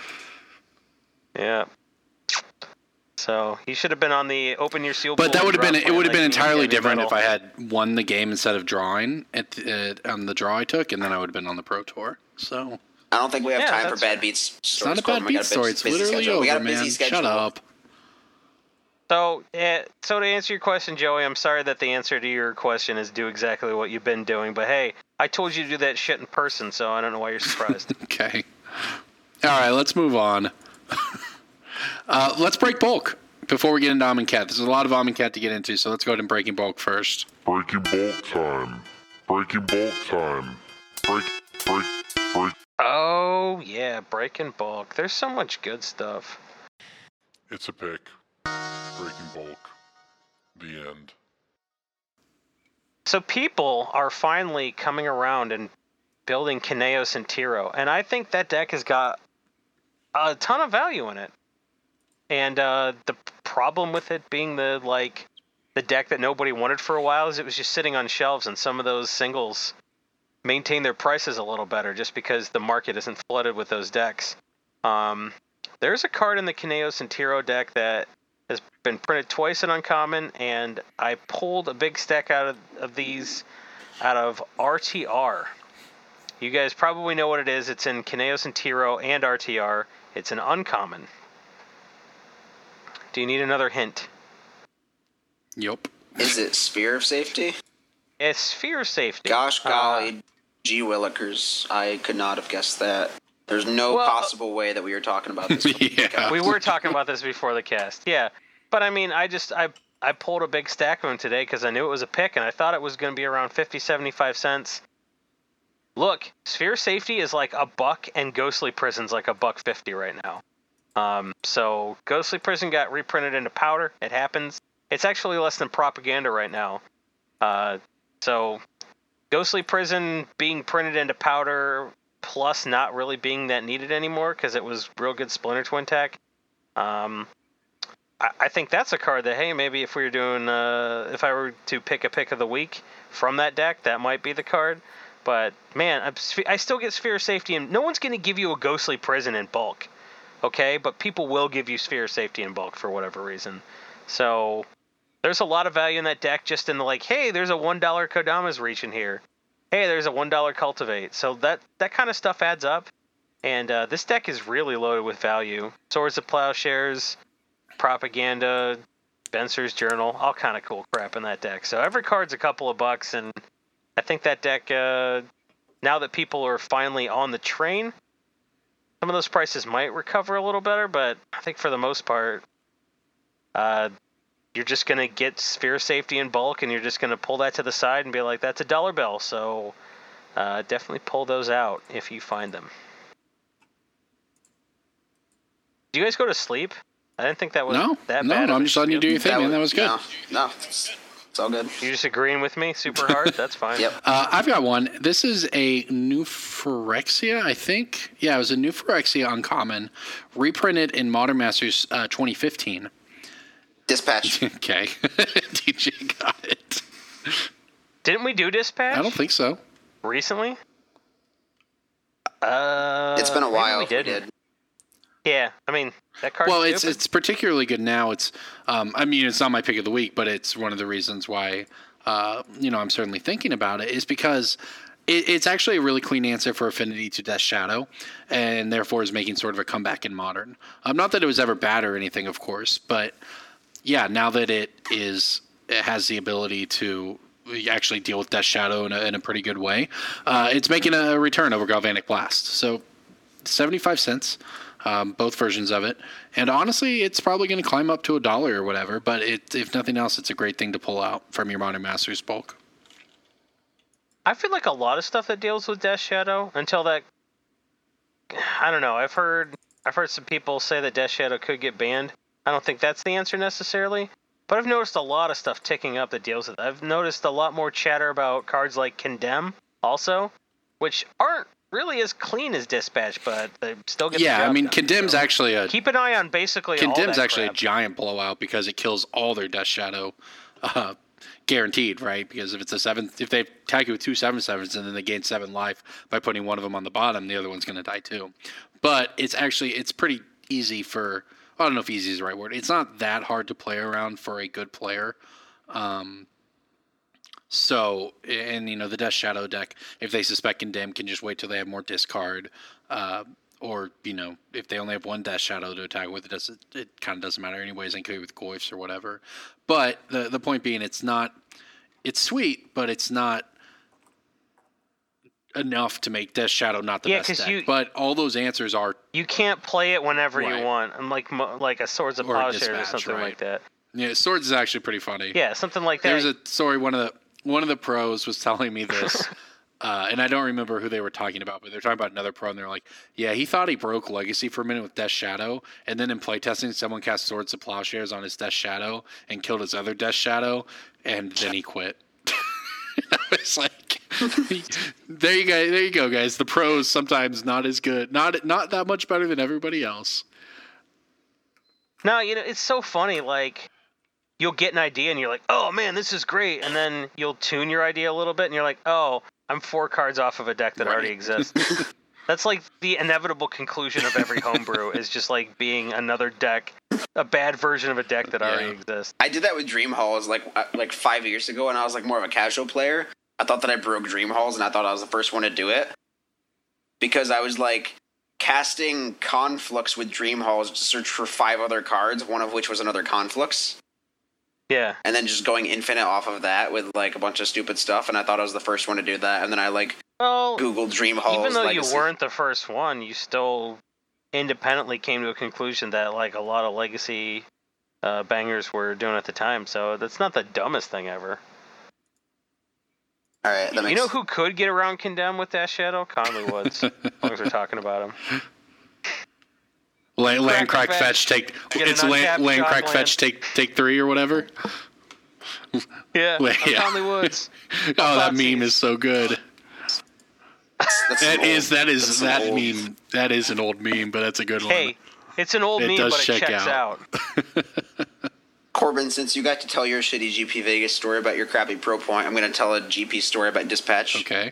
Yeah. So he should have been on the open your seal. But pool that and would have been drop it would have plan been like me and entirely Heavy different Metal. if I had won the game instead of drawing at uh, on the draw I took, and then I would have been on the pro tour. So I don't think we have Yeah, time for that's bad fair. beats. it's not a bad beat story. It's literally we got over, a busy man. schedule. Shut up. So, uh, so to answer your question, Joey, I'm sorry that the answer to your question is do exactly what you've been doing. But hey, I told you to do that shit in person, so I don't know why you're surprised. Okay. All right, let's move on. uh, let's break bulk before we get into Amonkhet. There's a lot of Amonkhet to get into, so let's go ahead and breaking bulk first. Breaking bulk time. Breaking bulk time. Break, break, break. Oh yeah, breaking bulk. There's so much good stuff. It's a pick. Breaking bulk. The end. So people are finally coming around and building Kineos and Tiro, and I think that deck has got a ton of value in it. And uh, the problem with it being the like the deck that nobody wanted for a while is it was just sitting on shelves, and some of those singles maintain their prices a little better just because the market isn't flooded with those decks. Um, there's a card in the Kineos and Tiro deck that has been printed twice in Uncommon, and I pulled a big stack out of, of these out of R T R. You guys probably know what it is. It's in Kineos and Tiro and R T R. It's an Uncommon. Do you need another hint? Yep. Is it Sphere of Safety? It's Sphere of Safety. Gosh golly, Uh, gee willikers. I could not have guessed that. There's no Well, possible way that we were talking about this. Yeah. we were talking about this before the cast. Yeah. But I mean, I just, I I pulled a big stack of them today because I knew it was a pick, and I thought it was going to be around fifty, seventy-five cents. Look, Sphere of Safety is like a buck, and Ghostly Prison's like a buck fifty right now. Um, so Ghostly Prison got reprinted into powder. It happens. It's actually less than Propaganda right now. Uh, so Ghostly Prison being printed into powder, plus not really being that needed anymore because it was real good Splinter Twin tech. Um, I, I think that's a card that, hey, maybe if we were doing, uh, if I were to pick a pick of the week from that deck, that might be the card. But man, I'm, I still get Sphere of Safety, and no one's going to give you a Ghostly Prison in bulk. Okay, but people will give you Sphere of Safety in bulk for whatever reason. So there's a lot of value in that deck just in the like, hey, there's a one dollar Kodama's Reach in here. Hey, there's a one dollar Cultivate. So that, that kind of stuff adds up. And uh, this deck is really loaded with value. Swords of Plowshares, Propaganda, Spencer's Journal, all kind of cool crap in that deck. So every card's a couple of bucks, and I think that deck, uh, now that people are finally on the train, some of those prices might recover a little better, but I think for the most part, uh, you're just going to get Sphere of Safety in bulk, and you're just going to pull that to the side and be like, that's a dollar bill. So uh, definitely pull those out if you find them. Do you guys go to sleep? I didn't think that was No, that no, bad. no, of I'm a just letting you do your thing, man. That was good. No, no it's, it's all good. You're just agreeing with me super hard? That's fine. Yep. Uh, I've got one. This is a New Phyrexia, I think. Yeah, it was a New Phyrexia Uncommon, reprinted in Modern Masters uh, twenty fifteen. Dispatch. Okay. D J got it. Didn't we do Dispatch I don't think so. recently? Uh, It's been a maybe while. We if we did. did. Yeah, I mean, that card. Well, it's it's particularly good now. It's, um, I mean, it's not my pick of the week, but it's one of the reasons why, uh, you know, I'm certainly thinking about it is because it, it's actually a really clean answer for Affinity to Death Shadow, and therefore is making sort of a comeback in Modern. Um, not that it was ever bad or anything, of course, but yeah, now that it is, it has the ability to actually deal with Death Shadow in a, in a pretty good way. Uh, it's making a return over Galvanic Blast. So seventy-five cents. Um, both versions of it. And honestly, it's probably going to climb up to a dollar or whatever, but it, if nothing else, it's a great thing to pull out from your Modern Masters bulk. I feel like a lot of stuff that deals with Death Shadow until that. I don't know. I've heard I've heard some people say that Death Shadow could get banned. I don't think that's the answer necessarily, but I've noticed a lot of stuff ticking up that deals with it. I've noticed a lot more chatter about cards like Condemn also, which aren't really as clean as Dispatch, but they still get Yeah, the job I mean, done. Condemn's So actually a keep an eye on basically all Condemn's that actually crap. a giant blowout because it kills all their Death Shadow, uh, guaranteed, right? Because if it's a seven, if they attack you with two seven sevens and then they gain seven life by putting one of them on the bottom, the other one's going to die too. But it's actually it's pretty easy for. I don't know if easy is the right word. It's not that hard to play around for a good player. Um, So, and you know, the Death Shadow deck, if they suspect Condemn, can just wait till they have more discard. Uh, or, you know, if they only have one Death Shadow to attack with, it, does, it kind of doesn't matter anyways. They can with Goyfs or whatever. But the the point being, it's not, it's sweet, but it's not enough to make Death Shadow not the Yeah, best 'cause deck. you- But all those answers are, You can't play it whenever Right. you want, unlike mo- like a Swords of Or a Plowshares or Dispatch, something right. like that. yeah, Swords is actually pretty funny. Yeah, something like that. There's a story, one of the one of the pros was telling me this, uh, and I don't remember who they were talking about, but they're talking about another pro, and they're like, yeah, he thought he broke Legacy for a minute with Death Shadow, and then in playtesting, someone cast Swords of Plowshares on his Death Shadow and killed his other Death Shadow, and then he quit. I was like, there you go, there you go, guys. The pros sometimes not as good, not not that much better than everybody else. No, you know, it's so funny. Like, you'll get an idea and you're like, oh man, this is great. And then you'll tune your idea a little bit and you're like, oh, I'm four cards off of a deck that Right. already exists. That's like the inevitable conclusion of every homebrew is just like being another deck, a bad version of a deck that already Yeah. exists. I did that with Dream Halls like uh, like five years ago, and I was like more of a casual player. I thought that I broke Dream Halls, and I thought I was the first one to do it because I was like casting Conflux with Dream Halls to search for five other cards, one of which was another Conflux, Yeah. and then just going infinite off of that with like a bunch of stupid stuff. And I thought I was the first one to do that, and then I like Well, Googled Dream Halls. even though legacy. you weren't the first one, you still independently came to a conclusion that like a lot of legacy uh, bangers were doing at the time. So that's not the dumbest thing ever. All right, that makes You know who could get around Condemn with Dash Shadow? Conley Woods. As long as we're talking about him. Land, land Crack crack fetch. fetch take. Get It's an land, untapped land shock crack land. fetch take take three or whatever. Yeah, Well, I'm yeah. Conley Woods. Oh, that Nazis. meme is so good. that's That an is old- that is that's an that old- meme. That is an old meme, but that's a good one. Hey, it's an old It meme, does but it check checks out. out. Corbin, since you got to tell your shitty G P Vegas story about your crappy Pro Point, I'm going to tell a G P story about Dispatch. Okay.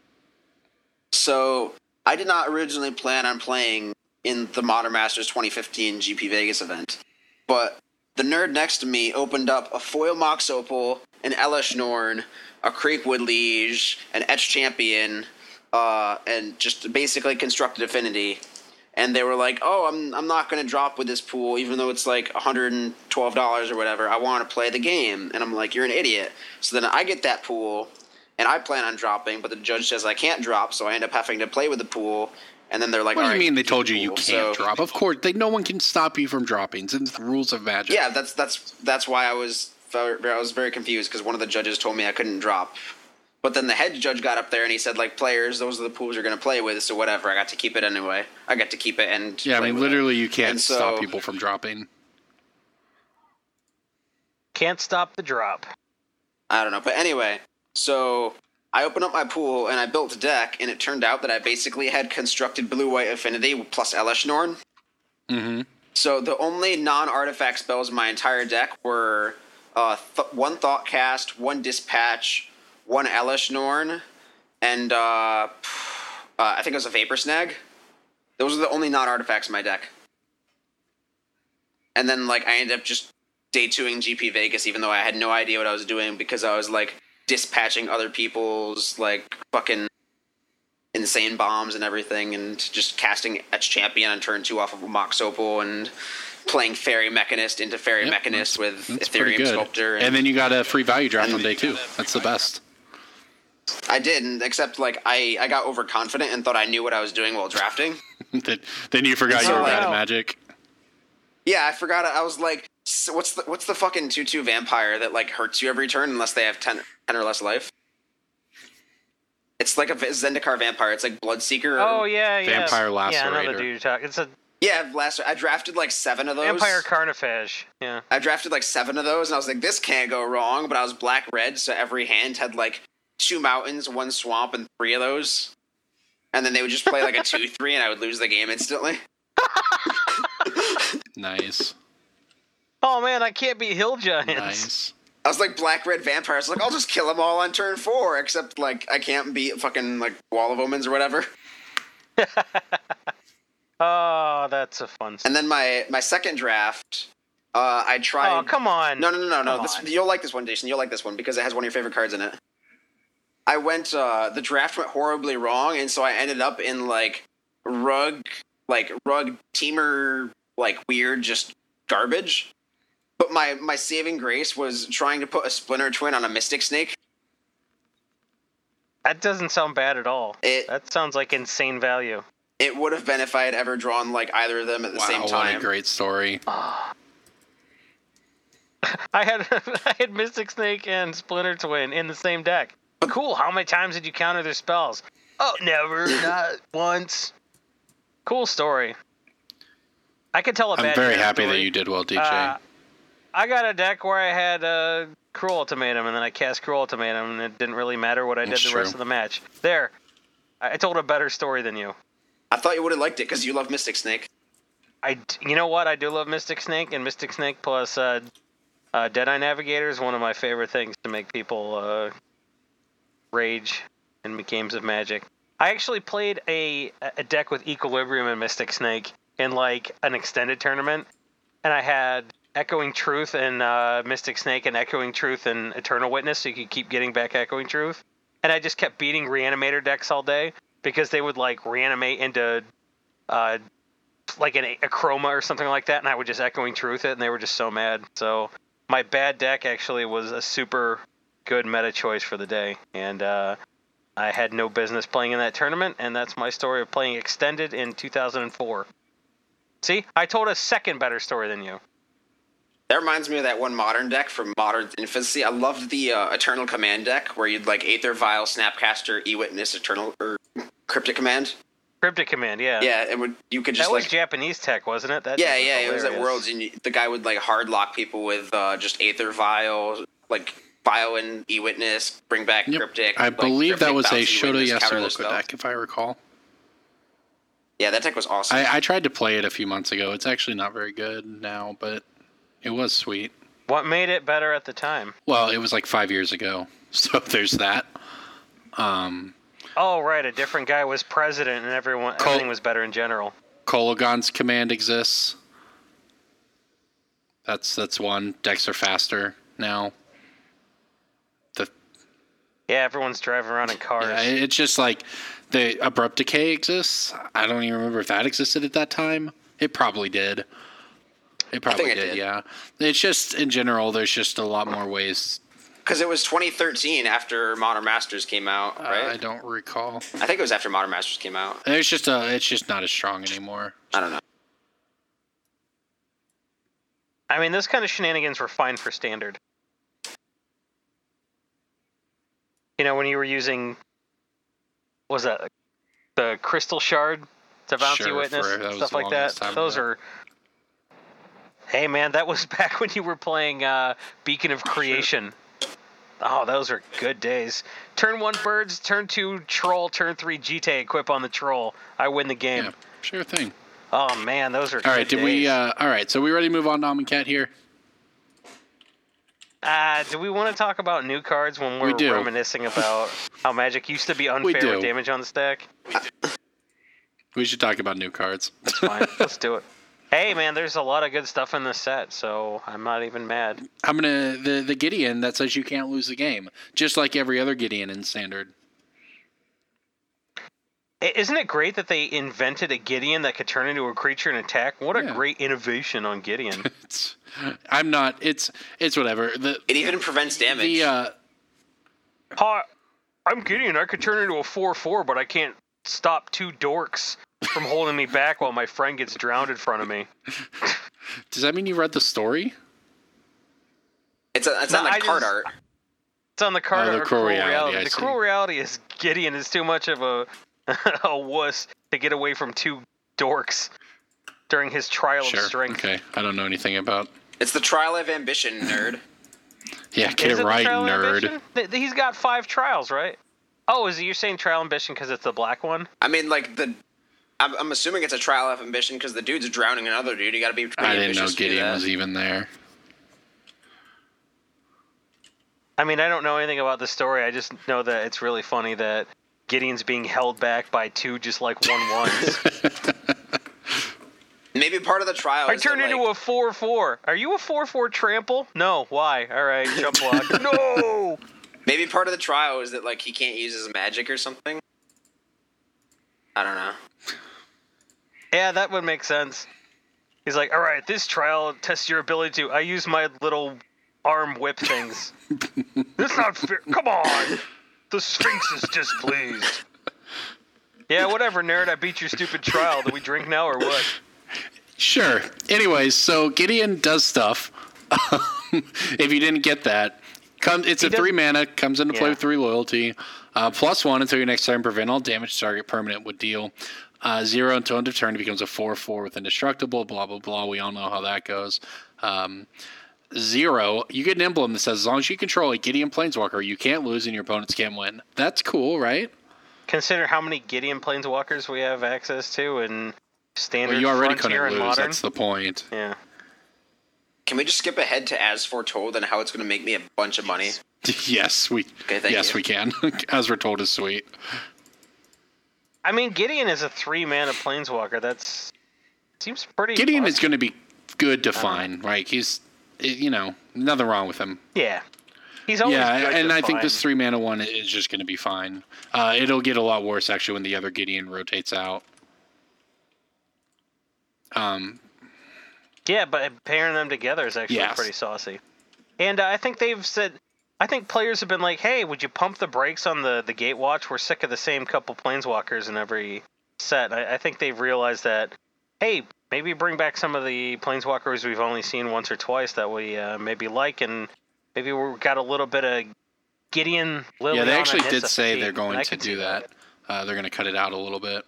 So, I did not originally plan on playing in the Modern Masters twenty fifteen G P Vegas event, but the nerd next to me opened up a foil Mox Opal, an Elish Norn, a Creekwood Liege, an Etch Champion, uh, and just basically constructed Affinity. And they were like, "Oh, I'm I'm not going to drop with this pool, even though it's like one hundred twelve dollars or whatever. I want to play the game." And I'm like, "You're an idiot." So then I get that pool, and I plan on dropping, but the judge says I can't drop, so I end up having to play with the pool. And then they're like, What do "All you right, mean they keep told the you you pool." can't So- drop? Of course, they, no one can stop you from dropping. It's the rules of Magic. Yeah, that's that's that's why I was I was very confused because one of the judges told me I couldn't drop. But then the head judge got up there and he said, like, players, those are the pools you're going to play with, so whatever. I got to keep it anyway. I got to keep it and Yeah, I play mean, with it. literally, you can't And so- stop people from dropping. Can't stop the drop. I don't know. But anyway, so I opened up my pool and I built a deck, and it turned out that I basically had constructed blue-white affinity plus Elish Norn. Mm-hmm. So the only non-artifact spells in my entire deck were uh, th- one Thoughtcast, one Dispatch, one Elish Norn, and uh, uh, I think it was a Vapor Snag. Those are the only non-artifacts in my deck. And then, like, I ended up just day twoing G P Vegas, even though I had no idea what I was doing, because I was, like, dispatching other people's, like, fucking insane bombs and everything, and just casting Etch Champion on turn two off of a Mox Opal, and playing Fairy Mechanist into Fairy Yep, Mechanist with That's pretty Ethereum good. Sculptor. And then you got a free value draft and- on day two. That's the best. I didn't, except, like, I, I got overconfident and thought I knew what I was doing while drafting. then, then you forgot you Oh, were bad wow. at Magic. Yeah, I forgot. I was like, so what's the what's the fucking two two vampire that, like, hurts you every turn unless they have ten, ten or less life? It's like a v- Zendikar vampire. It's like Bloodseeker. Or, Oh yeah, yeah. Vampire Yeah, I know the Lacerator. dude you're talking. It's a yeah. Last I drafted like seven of those. Vampire Carnophage. Yeah. I drafted like seven of those, and I was like, this can't go wrong. But I was black red, so every hand had like two mountains, one swamp, and three of those. And then they would just play like a two three, and I would lose the game instantly. Nice. Oh man, I can't beat Hill Giants. Nice. I was like black red vampires. Like, I'll just kill them all on turn four, except like I can't beat fucking like Wall of Omens or whatever. Oh, that's a fun. And then my my second draft, uh, I tried. Oh come on. No, no, no, no, no. Come This, on. you'll like this one, Jason. You'll like this one because it has one of your favorite cards in it. I went. Uh, the draft went horribly wrong, and so I ended up in like rug, like rug teamer, like weird, just garbage. But my my saving grace was trying to put a Splinter Twin on a Mystic Snake. That doesn't sound bad at all. It- that sounds like insane value. It would have been if I had ever drawn like either of them at the Wow, same what time. a great story. I had I had Mystic Snake and Splinter Twin in the same deck. Cool. How many times did you counter their spells? Oh, never. Not once. Cool story. I could tell a I'm bad very Jaren happy story. that you did well, D J. Uh, I got a deck where I had uh, Cruel Ultimatum, and then I cast Cruel Ultimatum, and it didn't really matter what I did That's the true. rest of the match. There. I I told a better story than you. I thought you would have liked it because you love Mystic Snake. I, you know what? I do love Mystic Snake, and Mystic Snake plus uh, uh, Deadeye Navigator is one of my favorite things to make people uh, rage in games of Magic. I actually played a a deck with Equilibrium and Mystic Snake in like an extended tournament, and I had Echoing Truth and uh, Mystic Snake and Echoing Truth and Eternal Witness, so you could keep getting back Echoing Truth. And I just kept beating Reanimator decks all day because they would like reanimate into uh, like an, a Chroma or something like that, and I would just Echoing Truth it, and they were just so mad. So my bad deck actually was a super good meta choice for the day, and uh, I had no business playing in that tournament, and that's my story of playing Extended in two thousand four. See? I told a second better story than you. That reminds me of that one Modern deck from Modern Infancy. I loved the uh, Eternal Command deck, where you'd like Aether Vial, Snapcaster, E-Witness, Eternal, or Cryptic Command. Cryptic Command, yeah. Yeah, it would. You could just that was like Japanese tech, wasn't it? That yeah, was yeah. hilarious. It was at Worlds, and you, the guy would like hard lock people with uh, just Aether Vial, like Vial and E-Witness, bring back Yep. Cryptic. I like, believe Cryptic that was a bounce Shoto E-Witness, counter their Yasuoka spells. deck, if I recall. Yeah, that deck was awesome. I, I tried to play it a few months ago. It's actually not very good now, but it was sweet. What made it better at the time? Well, it was like five years ago, so there's that. Um, Oh, right. A different guy was president, and everyone Col- everything was better in general. Kolagon's command exists. That's that's one. Decks are faster now. The Yeah, everyone's driving around in cars. yeah, it's just like the Abrupt Decay exists. I don't even remember if that existed at that time. It probably did. It probably it did, did. yeah. It's just, in general, there's just a lot more ways. Because it was twenty thirteen after Modern Masters came out, right? Uh, I don't recall. I think it was after Modern Masters came out. It's just a, it's just not as strong anymore. I don't know. I mean, those kind of shenanigans were fine for Standard. You know, when you were using, what was that, the Crystal Shard to bounce Sure, E-Witness, for- that was stuff the like that. longest time Those ago. are... Hey, man, that was back when you were playing uh, Beacon of Creation. Oh, those are good days. Turn one birds, turn two troll, turn three G T A equip on the troll. I win the game. Yeah, sure thing. Oh, man, those are All good right, did days. we, uh, all right, so we ready to move on to Amonkhet here? Uh, do we want to talk about new cards when we're We do. reminiscing about how Magic used to be unfair do. with damage on the stack? We should talk about new cards. That's fine. Let's do it. Hey, man, there's a lot of good stuff in this set, so I'm not even mad. I'm gonna the the Gideon that says you can't lose the game, just like every other Gideon in Standard. I- Isn't it great that they invented a Gideon that could turn into a creature and attack? What a Yeah. great innovation on Gideon. It's, I'm not. It's it's whatever. The It even prevents damage. the uh, Hi, I'm Gideon. I could turn into a four four, but I can't stop two dorks from holding me back while my friend gets drowned in front of me. does that mean you read the story? it's a, it's No, on the I card just- art. It's on the card Oh, the or cruel cruel reality, reality. I The see. cruel reality is Gideon is too much of a a wuss to get away from two dorks during his trial Sure. of strength. Okay. I don't know anything about. It's the Trial of Ambition, nerd. Yeah, get Is it the right, Trial of nerd. Ambition? Th- He's got five trials, right? Oh, is it you're saying Trial Ambition because it's the black one? I mean, like the. I'm, I'm assuming it's a Trial of Ambition because the dude's drowning another dude. You got to be pretty I didn't know ambitious to do Gideon that. was even there. I mean, I don't know anything about the story. I just know that it's really funny that Gideon's being held back by two just like one ones. Maybe part of the trial. I is turned that, into like, a four four. Are you a four four trample? No. Why? All right, jump block. No. Maybe part of the trial is that like he can't use his magic or something. I don't know. Yeah, that would make sense. He's like, all right, this trial tests your ability to. I use my little arm whip things. That's not fair. Come on. The Sphinx is displeased. Yeah, whatever, nerd. I beat your stupid trial. Do we drink now or what? Sure. Anyways, so Gideon does stuff. If you didn't get that, come. It's He a three does- mana. Comes into play Yeah. with three loyalty. Uh, plus one until your next turn. Prevent all damage to target permanent would deal. Uh, zero until end of turn. It becomes a four four with indestructible. Blah blah blah. We all know how that goes. Um, zero. You get an emblem that says as long as you control a Gideon Planeswalker, you can't lose and your opponents can't win. That's cool, right? Consider how many Gideon Planeswalkers we have access to in standard Well, you already Frontier couldn't and lose. Modern. That's the point. Yeah. Can we just skip ahead to As Foretold and how it's going to make me a bunch of money? Yes, we. Okay, thank yes, you. we can. As we're told, is sweet. I mean, Gideon is a three mana planeswalker. That's seems pretty. Gideon busted. is going to be good to find. Right? He's, you know, nothing wrong with him. Yeah. He's always Yeah, good and to I think find. this three mana one is just going to be fine. Uh, it'll get a lot worse actually when the other Gideon rotates out. Um. Yeah, but pairing them together is actually Yes. pretty saucy. And uh, I think they've said, I think players have been like, hey, would you pump the brakes on the, the Gatewatch? We're sick of the same couple planeswalkers in every set. I, I think they've realized that, hey, maybe bring back some of the planeswalkers we've only seen once or twice that we uh, maybe like, and maybe we've got a little bit of Gideon, Liliana. Yeah, they actually and did Nissa say fatigue, they're and going I to can see do that. Uh, they're going to cut it out a little bit.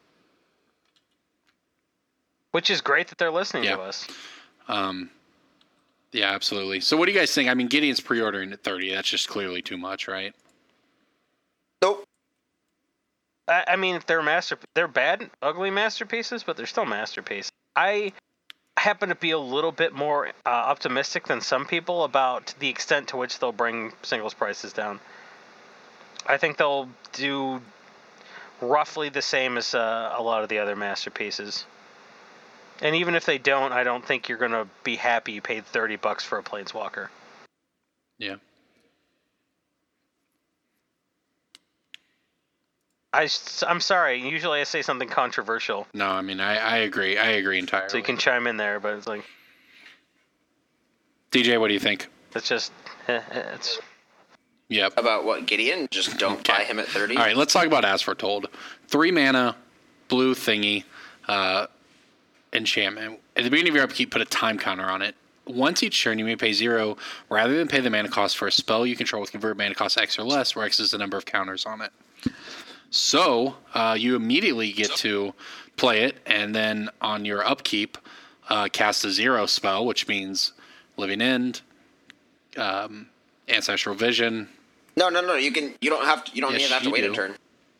Which is great that they're listening Yeah. to us. Um, yeah, absolutely. So what do you guys think? I mean, Gideon's pre-ordering at thirty. That's just clearly too much, right? Nope. I, I mean, they're master. They're bad, ugly masterpieces, but they're still masterpieces. I happen to be a little bit more uh, optimistic than some people about the extent to which they'll bring singles prices down. I think they'll do roughly the same as uh, a lot of the other masterpieces. And even if they don't, I don't think you're going to be happy you paid thirty bucks for a Planeswalker. Yeah. I, I'm sorry. Usually I say something controversial, No, I mean, I, I agree. I agree entirely. so you can chime in there, but it's like, D J, what do you think? it's just, eh, eh, it's... Yep. About what, Gideon? Just don't Okay. buy him at thirty? All right, let's talk about As Foretold. Three mana, blue thingy, uh, enchantment. At the beginning of your upkeep, put a time counter on it. Once each turn, you may pay zero rather than pay the mana cost for a spell you control with convert mana cost X or less, where X is the number of counters on it. So uh, you immediately get to play it, and then on your upkeep, uh, cast a zero spell, which means Living End, um, Ancestral Vision. No, no, no. You can. You don't have to. You don't Yes, even have to you wait do. a turn.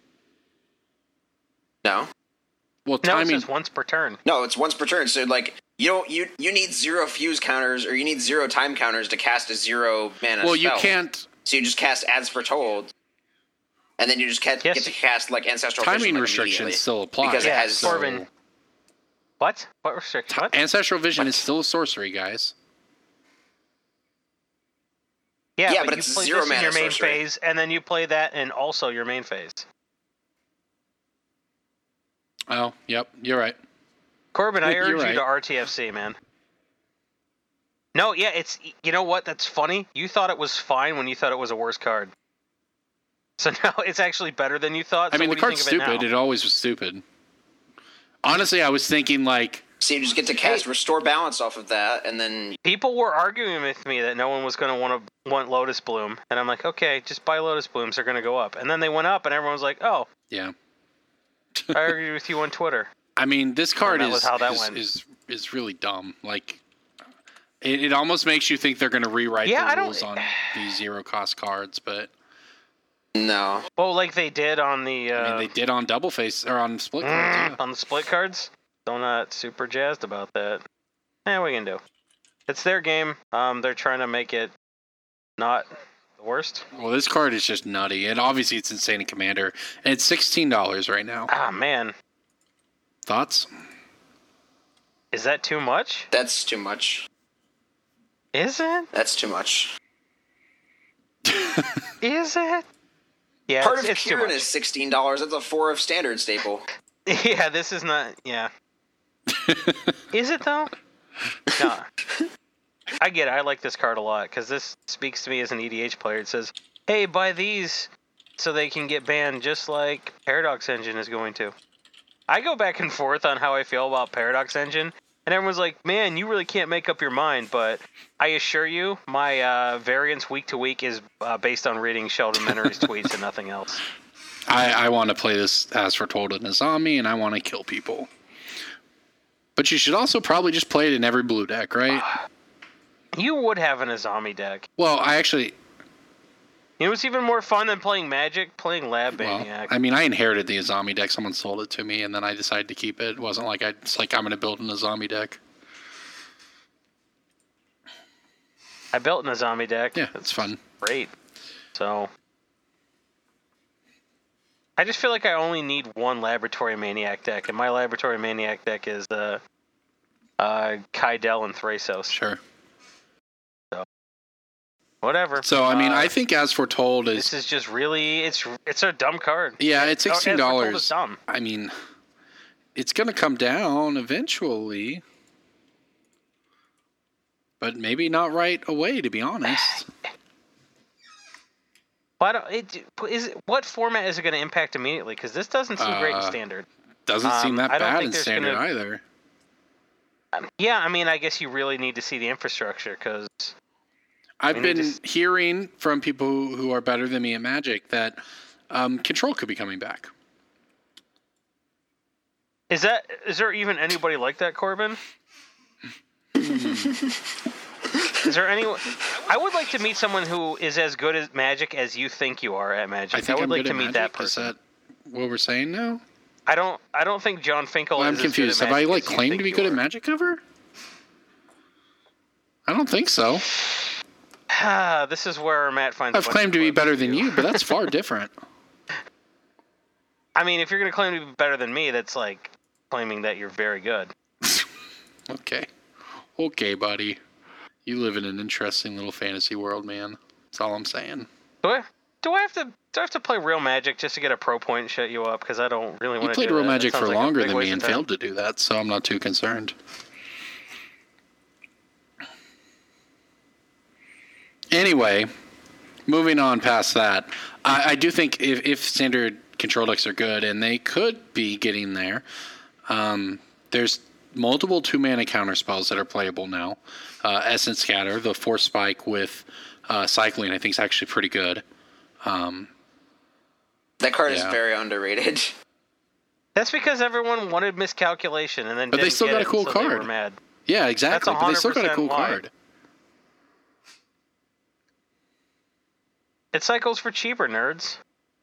No. Well, No, it timing. says once per turn. No, it's once per turn. So like you don't you you need zero fuse counters or you need zero time counters to cast a zero mana well, you spell. can't. So you just cast As Foretold, and then you just ca- Yes. get to cast like Ancestral Vision, Timing like, restrictions immediately. still apply. because it Yeah, has Corbin. What? What restriction? What? Ancestral Vision is still a sorcery, guys. Yeah, Yeah, but, but you it's play zero this in mana your main sorcery. phase, and then you play that in also your main phase. Oh, yep, you're right. Corbin, I You're urge right. you to R T F C, man. No, yeah, it's you know what? That's funny. You thought it was fine when you thought it was a worse card. So now it's actually better than you thought. I so mean, what the do you card's think of stupid. It It, now? always was stupid. Honestly, I was thinking like, So you just get to cast Restore Balance off of that, and then People were arguing with me that no one was going to want to want Lotus Bloom, and I'm like, okay, just buy Lotus Blooms. They're going to go up, and then they went up, and everyone was like, oh, yeah. I argued with you on Twitter. I mean, this card that is was how that is, went. is is really dumb. Like, it, it almost makes you think they're going to rewrite Yeah, I the don't- rules on these zero cost cards, but no. Well, like they did on the uh, I mean, they did on double face or on split cards. Yeah. on the split cards. So I'm not super jazzed about that. Eh, what you can do? It's their game. Um, they're trying to make it not the worst. Well, this card is just nutty, and obviously it's insane in Commander, and it's sixteen dollars right now. Ah, man, Thoughts? is that too much? That's too much. Is it? That's too much. Is it? Yeah, Part it's, of it's too Kieran much. is sixteen dollars. That's a four of standard staple. Yeah, this is not. Yeah. Is it though? No. I get it. I like this card a lot because this speaks to me as an E D H player. It says, "Hey, buy these so they can get banned, just like Paradox Engine is going to." I go back and forth on how I feel about Paradox Engine, and everyone's like, "Man, you really can't make up your mind." But I assure you, my uh, variance week to week is uh, based on reading Sheldon Menery's tweets and nothing else. I, I want to play this As Foretold in a zombie, and I want to kill people. But you should also probably just play it in every blue deck, right? You would have an Azami deck. Well, I actually... You know what's even more fun than playing Magic? Playing Lab Well, Maniac. I mean, I inherited the Azami deck. Someone sold it to me, and then I decided to keep it. It wasn't like I. It's like I'm going to build an Azami deck. I built an Azami deck. Yeah, it's fun. Great. So, I just feel like I only need one Laboratory Maniac deck, and my Laboratory Maniac deck is uh, uh, Kydel and Thrasos. Sure. So, whatever. So, I mean, Uh, I think As Foretold is... This is just really, it's it's a dumb card. Yeah, it's sixteen As Foretold dollars. is dumb. I mean, it's going to come down eventually. But maybe not right away, to be honest. Why don't it? Is it, what format is it going to impact immediately? Because this doesn't seem great in Uh, Standard. Doesn't seem Um, that I don't bad think in there's Standard gonna- either. Um, yeah, I mean, I guess you really need to see the infrastructure because I've we need been to s- hearing from people who, who are better than me at Magic that um, Control could be coming back. is that is there even anybody like that, Corbin? Is there anyone? I would like to meet someone who is as good at Magic as you think you are at Magic. I think would I'm like good to at meet Magic. that Is person. that what we're saying now? I don't. I don't think John Finkel Well, I'm is confused. As good Have at I Magic like as you claimed think to be you good at are. Magic cover? I don't think so. Ah, this is where Matt finds. a I've bunch claimed of to be clips better of than you, but that's far different. I mean, if you're going to claim to be better than me, that's like claiming that you're very good. Okay. Okay, buddy. You live in an interesting little fantasy world, man. That's all I'm saying. Do I? Do I have to? Do I have to play real Magic just to get a pro point and shut you up? Because I don't really You want to. played do Real that. Magic That for sounds like a longer big than waste me and of time. failed to do that, so I'm not too concerned. Anyway, moving on past that, I, I do think if, if standard control decks are good, and they could be getting there, um, there's multiple two-mana counter spells that are playable now. Uh, Essence Scatter, the Force Spike with uh, Cycling, I think is actually pretty good. Um, That card is Yeah. very underrated. That's because everyone wanted Miscalculation and then. But they didn't still get got a it, cool so they were card. mad. yeah, exactly. That's But they still got a cool one hundred percent why. card. It cycles for cheaper, nerds.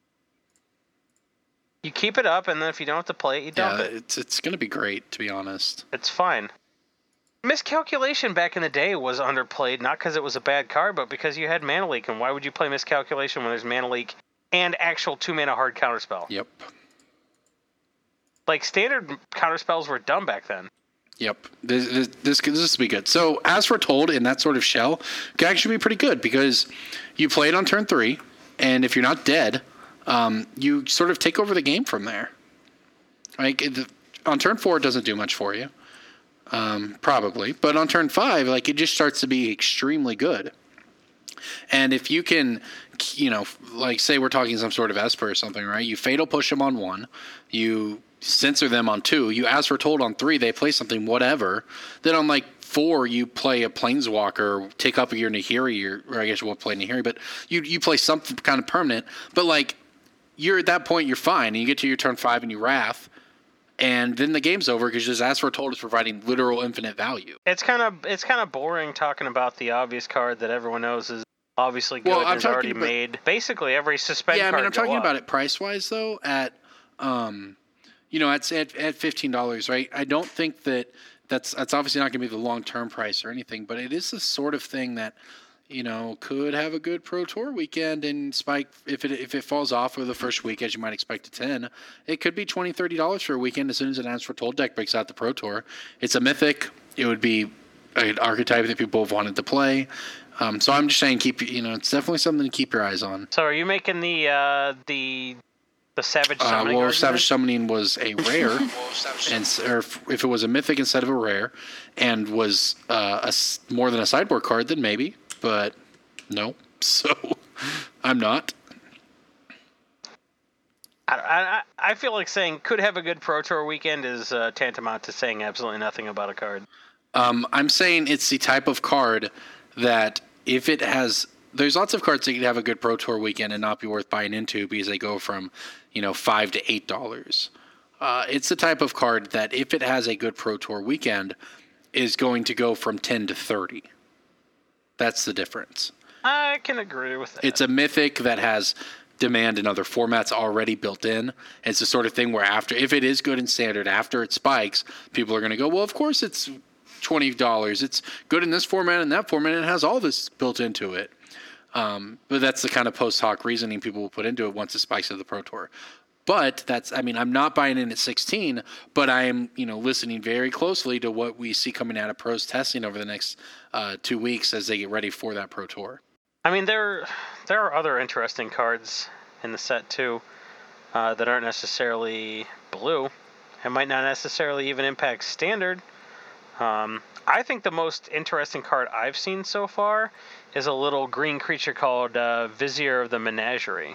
You keep it up, and then if you don't have to play it, you dump Yeah, it. it's it's going to be great, to be honest. It's fine. Miscalculation back in the day was underplayed, not because it was a bad card, but because you had Mana Leak, and why would you play Miscalculation when there's Mana Leak and actual two-mana hard counterspell? Yep. Like, standard counterspells were dumb back then. Yep, this this this could this will be good. So As Foretold in that sort of shell could actually be pretty good because you play it on turn three, and if you're not dead, um, you sort of take over the game from there. Like it, on turn four, it doesn't do much for you, um, probably, but on turn five, like it just starts to be extremely good. And if you can, you know, like say we're talking some sort of Esper or something, right? You Fatal Push them on one, you censor them on two, you As Foretold on three, they play something, whatever. Then on like four, you play a Planeswalker, take up your Nahiri, or, or I guess you won't play Nahiri, but you you play something kind of permanent. But like, you're at that point, you're fine, and you get to your turn five and you Wrath, and then the game's over because just As Foretold is providing literal infinite value. It's kind of it's kind of boring talking about the obvious card that everyone knows is obviously good Well, and I'm has talking already about- made basically every suspend Yeah, I card mean, I'm go talking up. about it price wise though. At, um, you know, at at, at fifteen dollars, right? I don't think that that's that's obviously not going to be the long term price or anything, but it is the sort of thing that, you know, could have a good Pro Tour weekend and spike if it if it falls off of the first week as you might expect at ten. It could be twenty, thirty dollars for a weekend as soon as an As Foretold deck breaks out the Pro Tour. It's a mythic. It would be an archetype that people have wanted to play. Um, so I'm just saying, keep you know, it's definitely something to keep your eyes on. So are you making the uh, the the Savage Uh, Summoning well, argument? Savage Summoning was a rare, and s- or if, if it was a mythic instead of a rare, and was uh, a s more than a sideboard card, then maybe. But no, so I'm not. I, I, I feel like saying could have a good Pro Tour weekend is uh, tantamount to saying absolutely nothing about a card. Um, I'm saying it's the type of card that if it has, there's lots of cards that could have a good Pro Tour weekend and not be worth buying into because they go from, you know, five to eight dollars. Uh, it's the type of card that if it has a good Pro Tour weekend, is going to go from ten to thirty. That's the difference. I can agree with that. It's a mythic that has demand in other formats already built in. It's the sort of thing where after, if it is good in standard, after it spikes, people are going to go, well, of course it's twenty dollars. It's good in this format and that format, and it has all this built into it. Um, but that's the kind of post hoc reasoning people will put into it once it spikes to the Pro Tour. But that's, I mean, I'm not buying in at sixteen, but I am, you know, listening very closely to what we see coming out of pros testing over the next uh, two weeks as they get ready for that Pro Tour. I mean, there there are other interesting cards in the set too uh, that aren't necessarily blue and might not necessarily even impact standard. Um, I think the most interesting card I've seen so far is a little green creature called uh, Vizier of the Menagerie.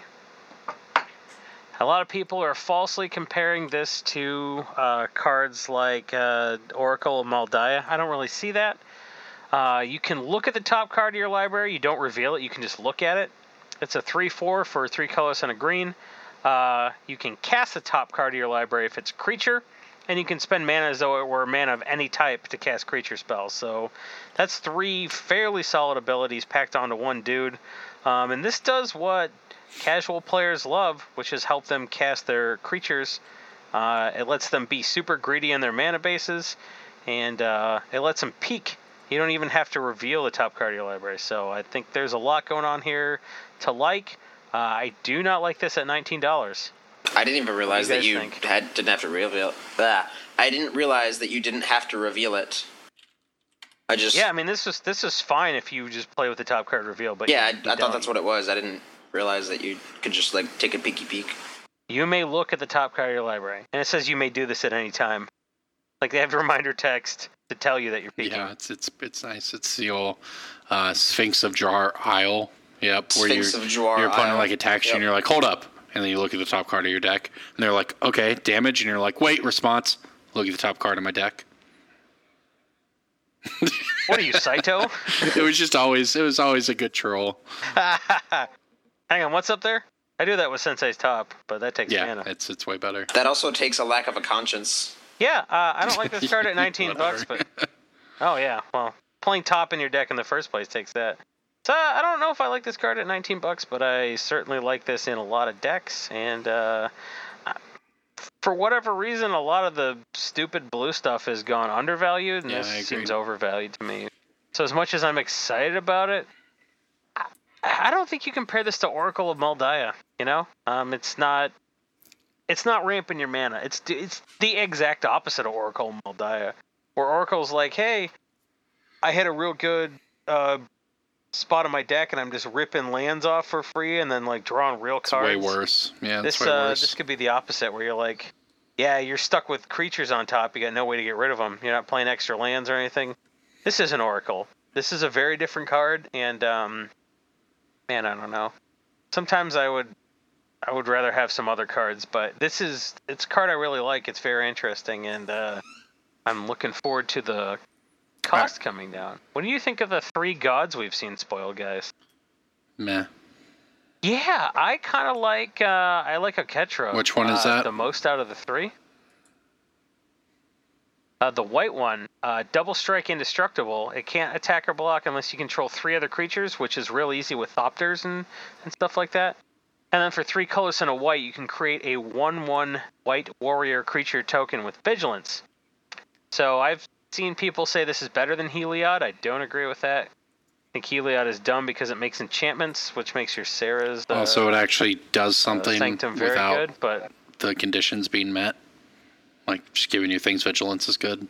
A lot of people are falsely comparing this to uh, cards like uh, Oracle of Maldaya. I don't really see that. Uh, you can look at the top card of your library. You don't reveal it. You can just look at it. It's a three four for three colors and a green. Uh, you can cast the top card of your library if it's a creature, and you can spend mana as though it were mana of any type to cast creature spells. So that's three fairly solid abilities packed onto one dude. Um, and this does what casual players love, which is help them cast their creatures. Uh, it lets them be super greedy in their mana bases, and uh, it lets them peek. You don't even have to reveal the top card of your library. So I think there's a lot going on here to like. Uh, I do not like this at nineteen dollars. I didn't even realize What do that you you guys think? had didn't have to reveal. Ah, I didn't realize that you didn't have to reveal it. I just Yeah, I mean, this is this is fine if you just play with the top card reveal. But yeah, you, I, you I thought don't. that's what it was. I didn't realize that you could just like take a peeky peek. You may look at the top card of your library, and it says you may do this at any time. Like they have a reminder text to tell you that you're peeking. Yeah, it's it's it's nice. It's the old uh, Sphinx of Jar Isle. Yep, where Sphinx you're, of Jar your opponent Isle. like attacks you, Yep. and you're like, hold up, and then you look at the top card of your deck, and they're like, okay, damage, and you're like, wait, response. Look at the top card of my deck. What are you, Saito? It was just always it was always a good troll. Hang on, what's up there? I do that with Sensei's top, but that takes Yeah, mana. it's it's way better. That also takes a lack of a conscience. Yeah, uh, I don't like this card at nineteen bucks, Whatever. but oh yeah, well, playing top in your deck in the first place takes that. So I don't know if I like this card at nineteen bucks, but I certainly like this in a lot of decks, and uh, for whatever reason, a lot of the stupid blue stuff has gone undervalued, and Yeah, this I agree. seems overvalued to me. So as much as I'm excited about it, I, I don't think you compare this to Oracle of Maldaya. You know, um, it's not. It's not ramping your mana. It's it's the exact opposite of Oracle of Maldaya, where Oracle's like, hey, I hit a real good uh, spot on my deck, and I'm just ripping lands off for free, and then like drawing real It's cards. way worse. Yeah, it's This way uh, worse. this could be the opposite, where you're like, yeah, you're stuck with creatures on top. You got no way to get rid of them. You're not playing extra lands or anything. This isn't Oracle. This is a very different card, and um, man, I don't know. Sometimes I would. I would rather have some other cards, but this is it's a card I really like. It's very interesting, and uh, I'm looking forward to the cost coming down. What do you think of the three gods we've seen spoiled, guys? Meh. Yeah, I kind of like uh, I like Oketra. Which one is uh, that? The most out of the three. Uh, the white one, uh, double strike indestructible. It can't attack or block unless you control three other creatures, which is real easy with Thopters and, and stuff like that. And then for three colors and a white, you can create a one one white warrior creature token with vigilance. So I've seen people say this is better than Heliod. I don't agree with that. I think Heliod is dumb because it makes enchantments, which makes your Sarah's uh, Also, it actually does uh, something Sanctum very without good, but the conditions being met. Like, just giving you things vigilance is good.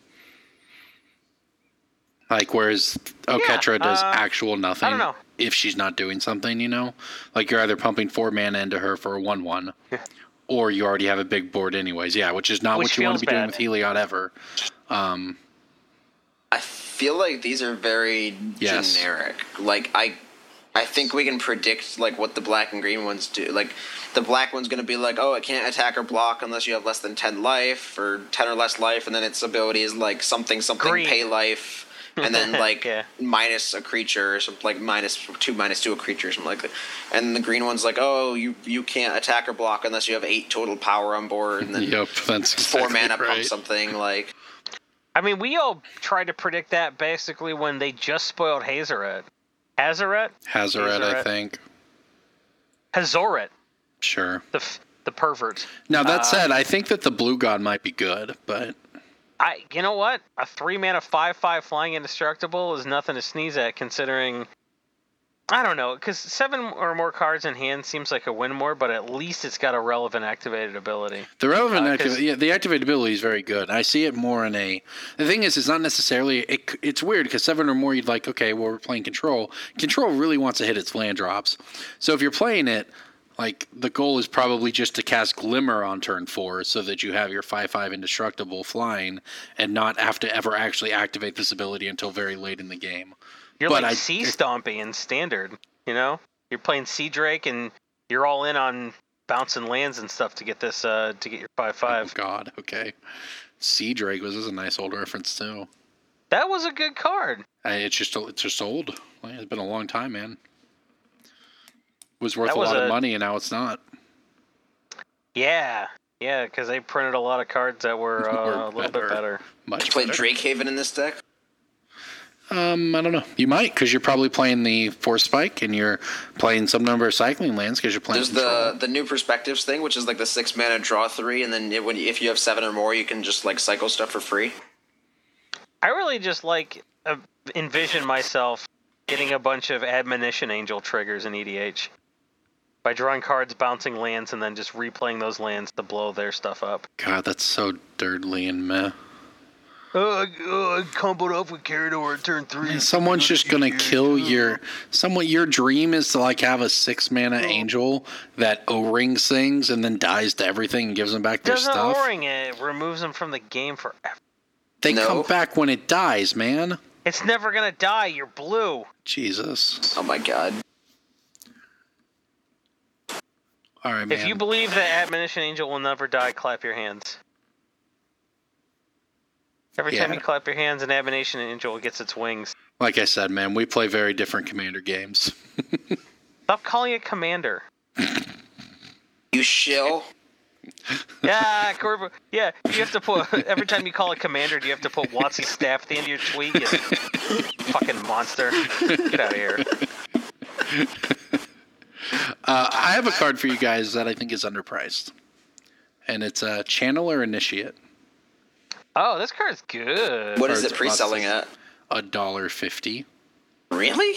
Like, whereas Oketra does uh, actual nothing I don't know. if she's not doing something, you know? Like, you're either pumping four mana into her for a one one, or you already have a big board anyways. Yeah, which is not Which what you want to feels be doing bad. with Heliod ever. Um, I feel like these are very Yes. generic. Like I, I think we can predict like what the black and green ones do. Like the black one's going to be like, oh, it can't attack or block unless you have less than ten life or ten or less life, and then its ability is like something something Green. pay life, and then like Yeah. minus a creature or something like minus two minus two a creature or something like that. And the green one's like, oh, you you can't attack or block unless you have eight total power on board, and then yep, that's four exactly mana pump right. something like. I mean, we all tried to predict that basically when they just spoiled Hazoret. Hazoret? Hazoret, I think. Hazoret. Sure. The the pervert. Now, that uh, said, I think that the Blue God might be good, but... I, you know what? A three mana five five flying indestructible is nothing to sneeze at, considering... I don't know, because seven or more cards in hand seems like a win more, but at least it's got a relevant activated ability. The relevant Uh, activ- 'cause- yeah, the activated ability is very good. I see it more in a. The thing is, it's not necessarily. It, it's weird because seven or more, you'd like, okay, well, we're playing control. Control really wants to hit its land drops. So if you're playing it, like the goal is probably just to cast Glimmer on turn four, so that you have your five five indestructible flying, and not have to ever actually activate this ability until very late in the game. You're But like I- Sea Stomping in Standard, you know? You're playing Sea Drake, and you're all in on bouncing lands and stuff to get this, uh, to get your five five. Oh God, okay. Sea Drake was this is a nice old reference too. That was a good card. I, it's just it's just old. Like, it's been a long time, man. It was worth That a was lot a- of money, and now it's not. Yeah, yeah, because they printed a lot of cards that were, uh, Were a little better. bit better. Much Play better. Drakehaven in this deck? Um, I don't know. You might, because you're probably playing the Force Spike, and you're playing some number of cycling lands because you're playing. There's control. the the new perspectives thing, which is like the six mana draw three, and then it, when if you have seven or more, you can just like cycle stuff for free. I really just like uh, envision myself getting a bunch of Admonition Angel triggers in E D H by drawing cards, bouncing lands, and then just replaying those lands to blow their stuff up. God, that's so dirtly and meh. Oh, I, oh, I comboed off with Carador at turn three. And someone's just gonna kill your. Someone. Your dream is to like have a six mana angel that O-ring sings and then dies to everything and gives them back their Doesn't stuff. O-ring it, it removes them from the game forever. They No. come back when it dies, man. It's never gonna die. You're blue. Jesus. Oh my god. All right, man. If you believe that Admonition Angel will never die, clap your hands. Every time Yeah. you clap your hands, an Admonition Angel gets its wings. Like I said, man, we play very different Commander games. Stop calling it Commander. You shill. Yeah, Corvo. Yeah, you have to put every time you call it Commander, do you have to put Watsy's staff at the end of your tweet? You fucking monster! Get out of here. Uh, I have a card for you guys that I think is underpriced, and it's a uh, Channeler Initiate. Oh, this card's good. What is Cards it pre-selling at? A dollar fifty. Really?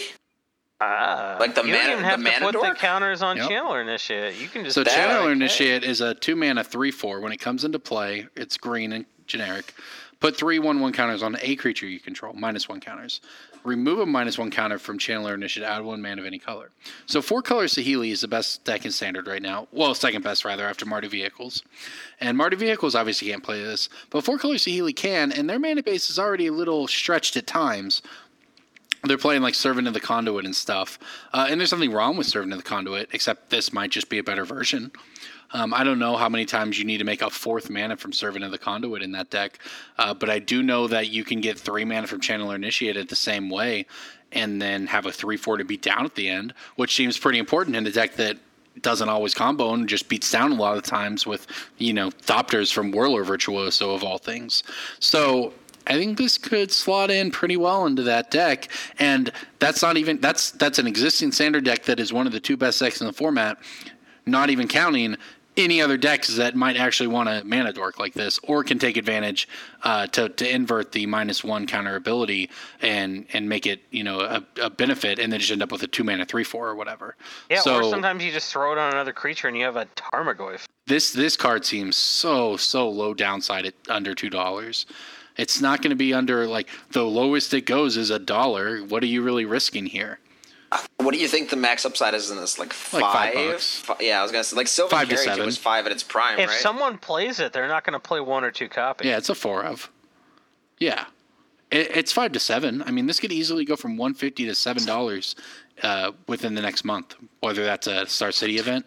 Ah, Like the you mana- don't even have the to mana put the dork? counters on Yep. Channeler Initiate. You can just So That- Channeler okay. Initiate is a two mana three four. When it comes into play, it's green and generic. Put three one one counters on a creature you control, minus one counters. Remove a minus one counter from Channeler Initiate. Add one mana of any color. So four colors Saheeli is the best deck in Standard right now. Well, second best rather after Mardu Vehicles. And Mardu Vehicles obviously can't play this, but four colors Saheeli can, and their mana base is already a little stretched at times. They're playing like Servant of the Conduit and stuff. Uh, and there's nothing wrong with Servant of the Conduit, except this might just be a better version. Um, I don't know how many times you need to make a fourth mana from Servant of the Conduit in that deck, uh, but I do know that you can get three mana from Channeler Initiate the same way, and then have a three four to beat down at the end, which seems pretty important in a deck that doesn't always combo and just beats down a lot of times with, you know, Thopters from Whirler Virtuoso of all things. So I think this could slot in pretty well into that deck, and that's not even that's that's an existing Standard deck that is one of the two best decks in the format, not even counting any other decks that might actually want a mana dork like this, or can take advantage uh, to to invert the minus one counter ability and and make it, you know, a, a benefit, and then just end up with a two mana three four or whatever. Yeah, so or sometimes you just throw it on another creature and you have a Tarmogoyf. this this card seems so so low downside at under two dollars. It's not going to be under, like, the lowest it goes is a dollar. What are you really risking here? What do you think the max upside is in this? Like five? Like five bucks. Fi- yeah, I was gonna say like Sylvan Five to Carriage. It seven. was five at its prime, If right? someone plays it, they're not going to play one or two copies. Yeah, it's a four of. Yeah, it, it's five to seven. I mean, this could easily go from one fifty to seven dollars uh, within the next month, whether that's a Star City event,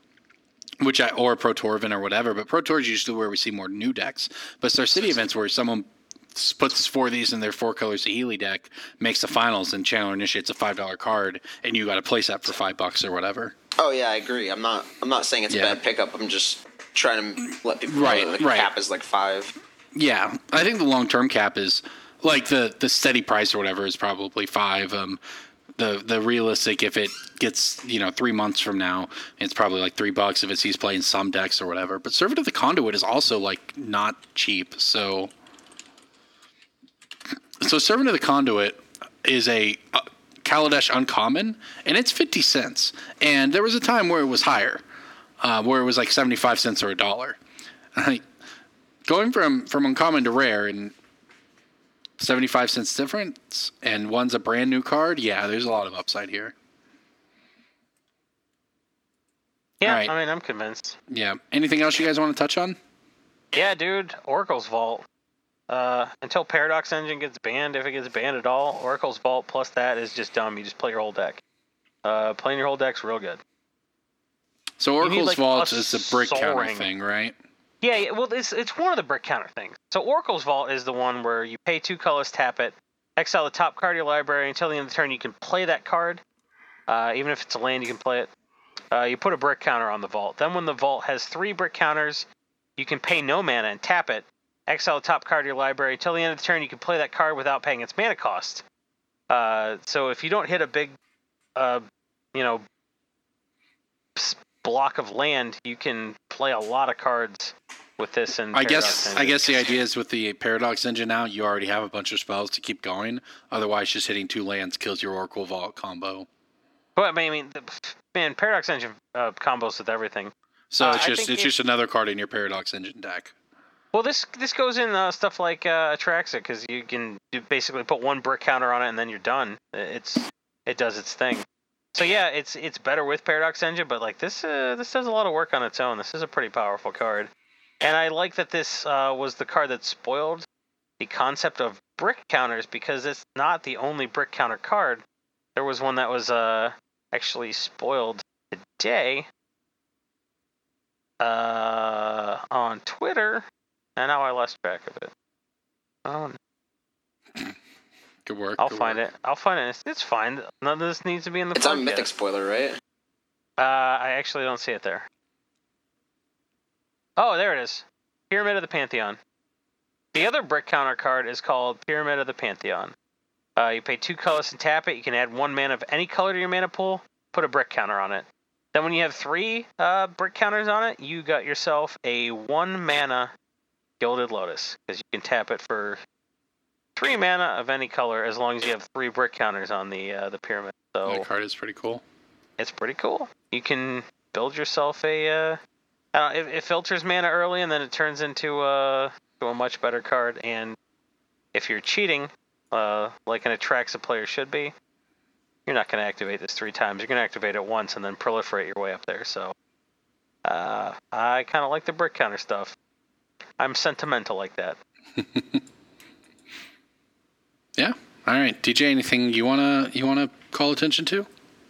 which I or a Pro Tour event or whatever. But Pro Tour is usually where we see more new decks. But Star City events where someone puts four of these in their four color Saheeli deck, makes the finals, and Channeler Initiate's a five dollar card, and you got a place that for five bucks or whatever. Oh yeah, I agree. I'm not. I'm not saying it's Yeah. a bad pickup. I'm just trying to let people Right, know that the right. cap is like five. Yeah, I think the long term cap is like the the steady price or whatever is probably five. Um, the the realistic, if it gets, you know, three months from now, it's probably like three bucks if it sees play in some decks or whatever. But Servant of the Conduit is also like not cheap. So, so Servant of the Conduit is a, a Kaladesh uncommon, and it's fifty cents. And there was a time where it was higher, uh, where it was like seventy-five cents or a dollar. Like, going from, from uncommon to rare and seventy-five cents difference, and one's a brand new card. Yeah, there's a lot of upside here. Yeah, right. I mean, I'm convinced. Yeah. Anything else you guys want to touch on? Yeah, dude, Oracle's Vault. Uh, until Paradox Engine gets banned, if it gets banned at all, Oracle's Vault plus that is just dumb. You just play your whole deck. Uh, playing your whole deck's real good. So Oracle's need, like, Vault a is the brick Sol counter Ring. thing, right? Yeah, yeah, well, it's it's one of the brick counter things. So Oracle's Vault is the one where you pay two colors, tap it, exile the top card of your library. Until the end of the turn, you can play that card. Uh, even if it's a land, you can play it. Uh, you put a brick counter on the Vault. Then when the Vault has three brick counters, you can pay no mana and tap it, exile the top card of your library. Until the end of the turn, you can play that card without paying its mana cost. Uh, so if you don't hit a big, uh, you know, block of land, you can play a lot of cards with this. And I guess I guess the idea is with the Paradox Engine now, you already have a bunch of spells to keep going. Otherwise, just hitting two lands kills your Oracle Vault combo. But I mean, I mean the, man, Paradox Engine uh, combos with everything. So Uh, it's I just think it's it- just another card in your Paradox Engine deck. Well, this this goes in uh, stuff like uh, Atraxa, because you can do basically put one brick counter on it and then you're done. It's it does its thing. So yeah, it's it's better with Paradox Engine, but like this uh, this does a lot of work on its own. This is a pretty powerful card, and I like that this uh, was the card that spoiled the concept of brick counters, because it's not the only brick counter card. There was one that was uh, actually spoiled today uh, on Twitter. And now I lost track of it. Oh, no. Good work. I'll good find work. it. I'll find it. It's, it's fine. None of this needs to be in the It's on podcast. Mythic Spoiler, right? Uh, I actually don't see it there. Oh, there it is. Pyramid of the Pantheon. The other brick counter card is called Pyramid of the Pantheon. Uh, you pay two colors and tap it. You can add one mana of any color to your mana pool. Put a brick counter on it. Then when you have three uh, brick counters on it, you got yourself a one mana Gilded Lotus, because you can tap it for three mana of any color as long as you have three brick counters on the uh, the pyramid. So That card is pretty cool. it's pretty cool. You can build yourself a. Uh, I don't know, it, it filters mana early, and then it turns into a to a much better card. And if you're cheating, uh, like an Atraxa player should be, you're not going to activate this three times. You're going to activate it once and then proliferate your way up there. So uh, I kind of like the brick counter stuff. I'm sentimental like that. Yeah. All right, D J. Anything you wanna you wanna call attention to?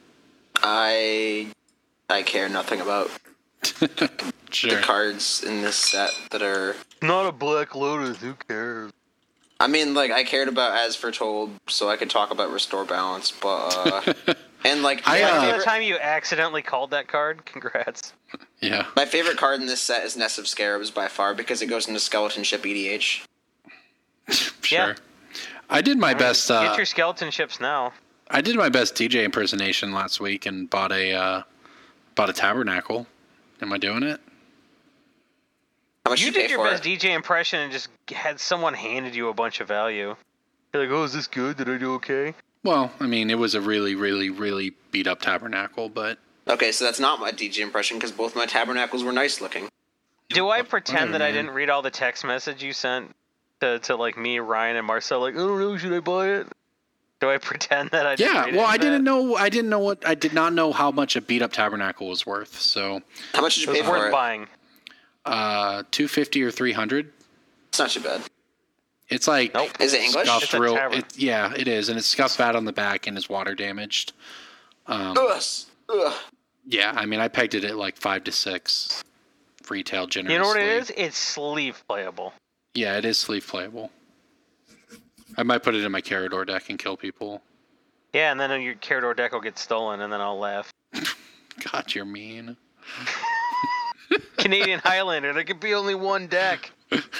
I I care nothing about Sure. the cards in this set that are. Not a Black Lotus. Who cares? I mean, like I cared about As Foretold, so I could talk about Restore Balance, but uh, and like I, my, uh, The favorite, time you accidentally called that card, congrats. Yeah. my favorite card in this set is Nest of Scarabs by far because it goes into Skeleton Ship E D H. Sure. I did my best. Uh, Get your skeleton ships now. I did my best D J impersonation last week and bought a uh, bought a tabernacle. Am I doing it? How much You did you did pay your for best it? D J impression and just had someone handed you a bunch of value. You're like, oh, is this good? Did I do okay? Well, I mean, it was a really, really, really beat up tabernacle, but Okay, so that's not my D J impression because both my tabernacles were nice looking. Do I pretend that I man. didn't read all the text message you sent to, to like me, Ryan, and Marcel? Like, I don't know, should I buy it? Do I pretend that I didn't yeah. read Well, any I of didn't that? know. I didn't know what. I did not know how much a beat up tabernacle was worth. So, How much did you It pay was for worth it? buying. uh, two fifty or three hundred. It's not too bad. It's like Nope. Is it English? scuffed It's a real. tavern. It, yeah, it is, and it's scuffed bad on the back and is water damaged. Um, Ugh. Ugh. yeah, I mean, I pegged it at like five to six retail generously. You know what it is? It's sleeve playable. Yeah, it is sleeve playable. I might put it in my Carador deck and kill people. Yeah, and then your Carador deck will get stolen, and then I'll laugh. God, you're mean. Canadian Highlander, there could be only one deck.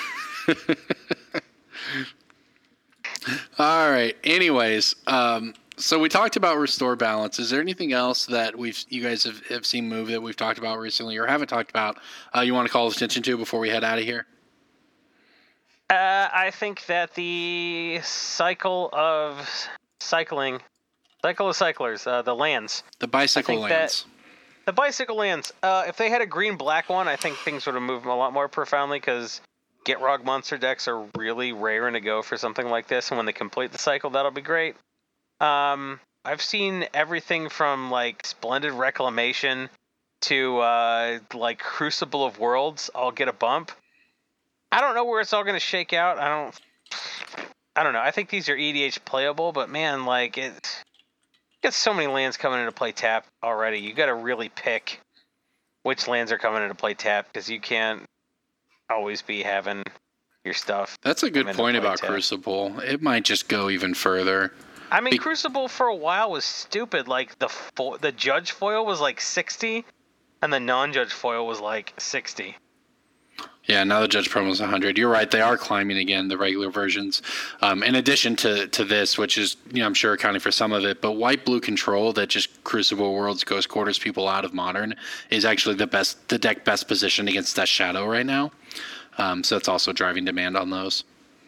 All right. Anyways, um, So we talked about restore balance. Is there anything else that we've you guys have, have seen move that we've talked about recently or haven't talked about uh, you want to call attention to before we head out of here? Uh, I think that the cycle of cycling, cycle of cyclers, uh, the lands. The bicycle lands. The bicycle lands. Uh, if they had a green-black one, I think things would have moved a lot more profoundly because Gitrog monster decks are really raring to go for something like this, and when they complete the cycle, that'll be great. Um, I've seen everything from like Splendid Reclamation to uh, like Crucible of Worlds all get a bump. I don't know where it's all going to shake out. I don't. I don't know. I think these are E D H playable, but man, like it. Got so many lands coming into play tap already. You got to really pick which lands are coming into play tap because you can't always be having your stuff. That's a good point about tap. Crucible. It might just go even further. I mean, Be- Crucible for a while was stupid. Like the fo- the Judge foil was like sixty, and the non-Judge foil was like sixty. Yeah, now the Judge promo is one hundred. You're right; they are climbing again, the regular versions. Um, in addition to, to this, which is, you know, I'm sure accounting for some of it, but white blue control that just Crucible Worlds Ghost Quarters people out of Modern is actually the best, the deck best positioned against Death Shadow right now. Um, so that's also driving demand on those.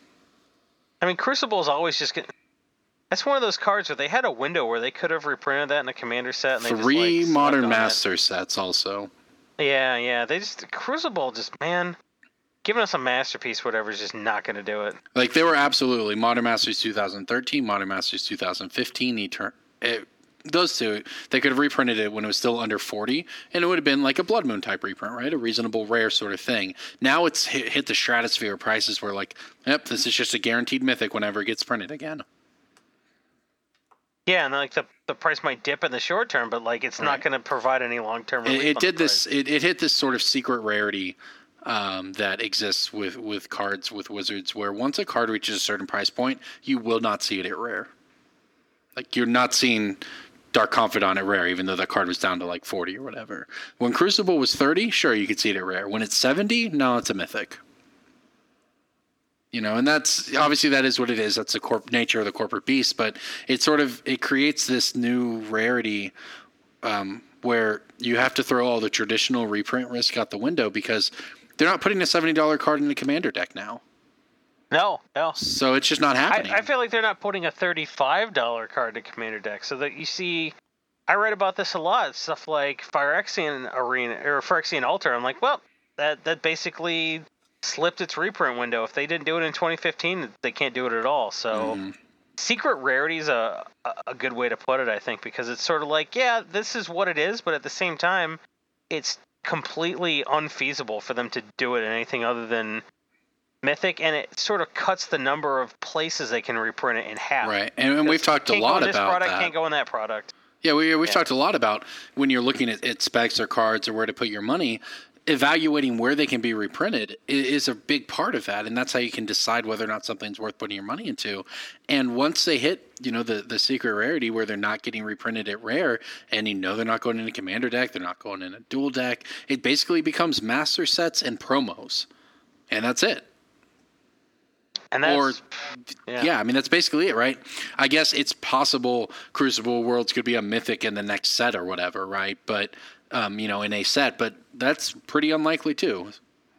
I mean, Crucible is always just getting. That's one of those cards where they had a window where they could have reprinted that in a Commander set. And they Three just, like, Modern Master sets also. Yeah, yeah. They just Crucible just man. Giving us a masterpiece, whatever, is just not going to do it. Like, they were absolutely Modern Masters two thousand thirteen, Modern Masters two thousand fifteen. Etern- it, those two, they could have reprinted it when it was still under forty, and it would have been like a Blood Moon type reprint, right? A reasonable, rare sort of thing. Now it's hit, hit the stratosphere prices where, like, yep, this is just a guaranteed mythic whenever it gets printed again. Yeah, and like the the price might dip in the short term, but like it's right. not going to provide any long term relief. It, it on did the this. It, it hit this sort of secret rarity. Um, that exists with, with cards with Wizards, where once a card reaches a certain price point, you will not see it at rare. Like, you're not seeing Dark Confidant at rare, even though that card was down to like forty or whatever. When Crucible was thirty, sure, you could see it at rare. When it's seventy, no, it's a mythic. You know, and that's obviously that is what it is. That's the corp nature of the corporate beast, but it sort of it creates this new rarity. Um, where you have to throw all the traditional reprint risk out the window because they're not putting a seventy dollars card in the Commander deck now. No, no. So it's just not happening. I, I feel like they're not putting a thirty-five dollars card in Commander deck. So that you see, I read about this a lot. Stuff like Phyrexian Arena or Phyrexian Altar. I'm like, well, that that basically slipped its reprint window. If they didn't do it in twenty fifteen, they can't do it at all. So mm. secret rarity is a a good way to put it, I think, because it's sort of like, yeah, this is what it is, but at the same time, it's completely unfeasible for them to do it in anything other than Mythic, and it sort of cuts the number of places they can reprint it in half. Right, and, and we've talked a lot this about product, that. Can't go in that product. Yeah, we, we've yeah. talked a lot about when you're looking at, at specs or cards or where to put your money, evaluating where they can be reprinted is a big part of that, and that's how you can decide whether or not something's worth putting your money into. And once they hit, you know, the, the secret rarity where they're not getting reprinted at rare, and you know they're not going in a Commander deck, they're not going in a dual deck, it basically becomes master sets and promos, and that's it. And that's, or, yeah. yeah, I mean, that's basically it, right? I guess it's possible Crucible Worlds could be a mythic in the next set or whatever, right? But Um, you know, in a set, but that's pretty unlikely too.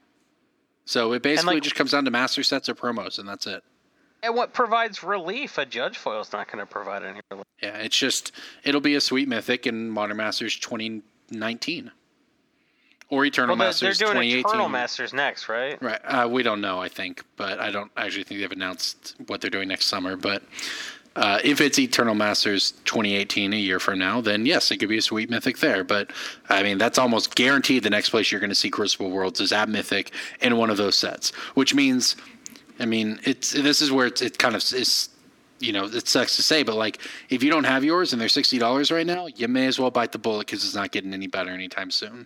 So it basically like, just comes down to master sets or promos, and that's it. And what provides relief, a Judge foil is not going to provide any relief. Yeah, it's just, it'll be a sweet mythic in Modern Masters twenty nineteen. Or Eternal well, Masters they're doing twenty eighteen. Eternal Masters next, right? Right. Uh, we don't know, I think, but I don't actually think they've announced what they're doing next summer, but... Uh, if it's Eternal Masters twenty eighteen, a year from now, then yes, it could be a sweet mythic there. But, I mean, that's almost guaranteed the next place you're going to see Crucible Worlds is at Mythic in one of those sets. Which means, I mean, it's this is where it's, it kind of is, you know, it sucks to say, but, like, if you don't have yours and they're sixty dollars right now, you may as well bite the bullet because it's not getting any better anytime soon.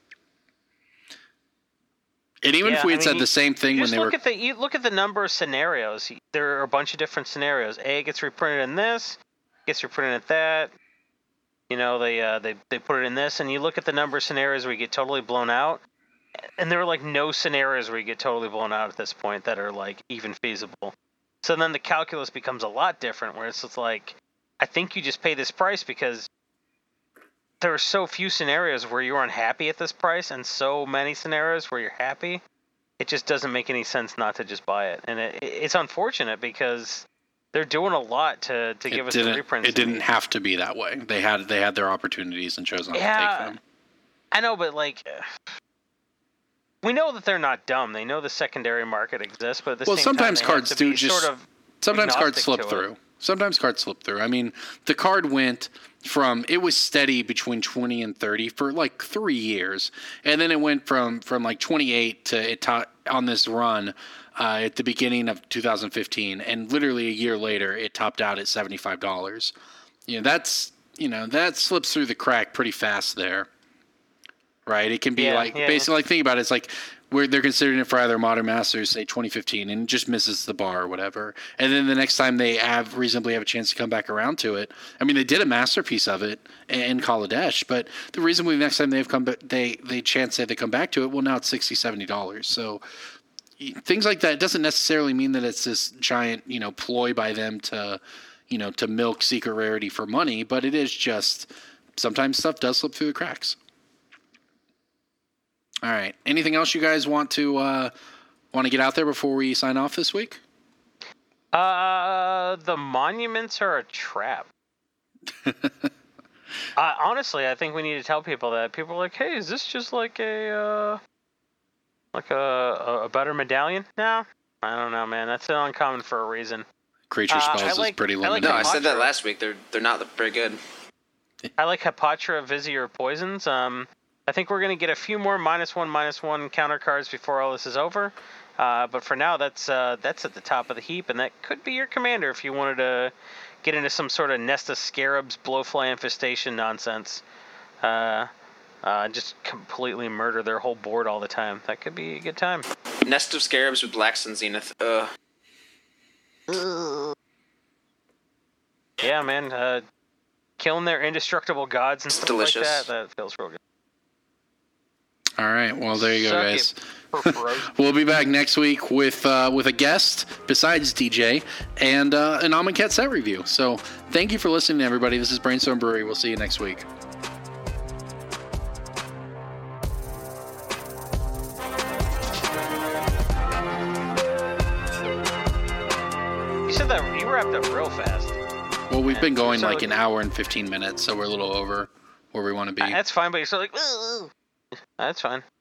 And even yeah, if we had I mean, said the same thing when they look were... At the, you look at the number of scenarios. There are a bunch of different scenarios. A gets reprinted in this, gets reprinted at that. You know, they uh, they they put it in this, and you look at the number of scenarios where you get totally blown out, and there are like no scenarios where you get totally blown out at this point that are like even feasible. So then the calculus becomes a lot different, where it's just like, I think you just pay this price because there are so few scenarios where you're unhappy at this price and so many scenarios where you're happy. It just doesn't make any sense not to just buy it. And it, it's unfortunate because they're doing a lot to, to give us the reprints. It didn't have to be that way. They had they had their opportunities and chose not yeah, to take them. I know, but like, we know that they're not dumb. They know the secondary market exists, but at the well, same sometimes time, they cards have to do be just. Sort of sometimes cards slip to through. It. Sometimes cards slip through. I mean, the card went from it was steady between twenty and thirty for like three years, and then it went from from like twenty-eight to it to, on this run uh, at the beginning of two thousand fifteen, and literally a year later, it topped out at seventy-five dollars. You know, that's you know that slips through the crack pretty fast there, right? It can be yeah, like yeah, basically yeah. like think about it. It's like. Where they're considering it for either Modern Masters, say twenty fifteen, and just misses the bar or whatever. And then the next time they have reasonably have a chance to come back around to it. I mean, they did a masterpiece of it in Kaladesh, but the reason we next time they've come back, they they chance say they come back to it. Well, now it's sixty dollars, seventy dollars. So things like that doesn't necessarily mean that it's this giant, you know, ploy by them to, you know, to milk secret rarity for money. But it is just sometimes stuff does slip through the cracks. All right. Anything else you guys want to uh, want to get out there before we sign off this week? Uh, the monuments are a trap. uh, honestly, I think we need to tell people that. People are like, "Hey, is this just like a uh, like a a better medallion?" No, I don't know, man. That's uncommon for a reason. Creature spells uh, like, is pretty limited. Like no, I said that last week. They're they're not very good. I like Hapatra, Vizier, Poisons. Um. I think we're going to get a few more minus one, minus one counter cards before all this is over. Uh, but for now, that's uh, that's at the top of the heap, and that could be your commander if you wanted to get into some sort of Nest of Scarabs, Blowfly Infestation nonsense. Uh, uh, just completely murder their whole board all the time. That could be a good time. Nest of Scarabs with Black Sun Zenith. Ugh. Yeah, man. Uh, killing their indestructible gods and It's stuff delicious. like that, that feels real good. All right. Well, there you go, Suck guys. We'll be back next week with uh, with a guest besides D J and uh, an Amonkhet set review. So thank you for listening, everybody. This is Brainstorm Brewery. We'll see you next week. You said that you wrapped up real fast. Well, we've been going So- like an hour and fifteen minutes, so we're a little over where we want to be. That's fine, but you're still like, "Ooh." That's fine.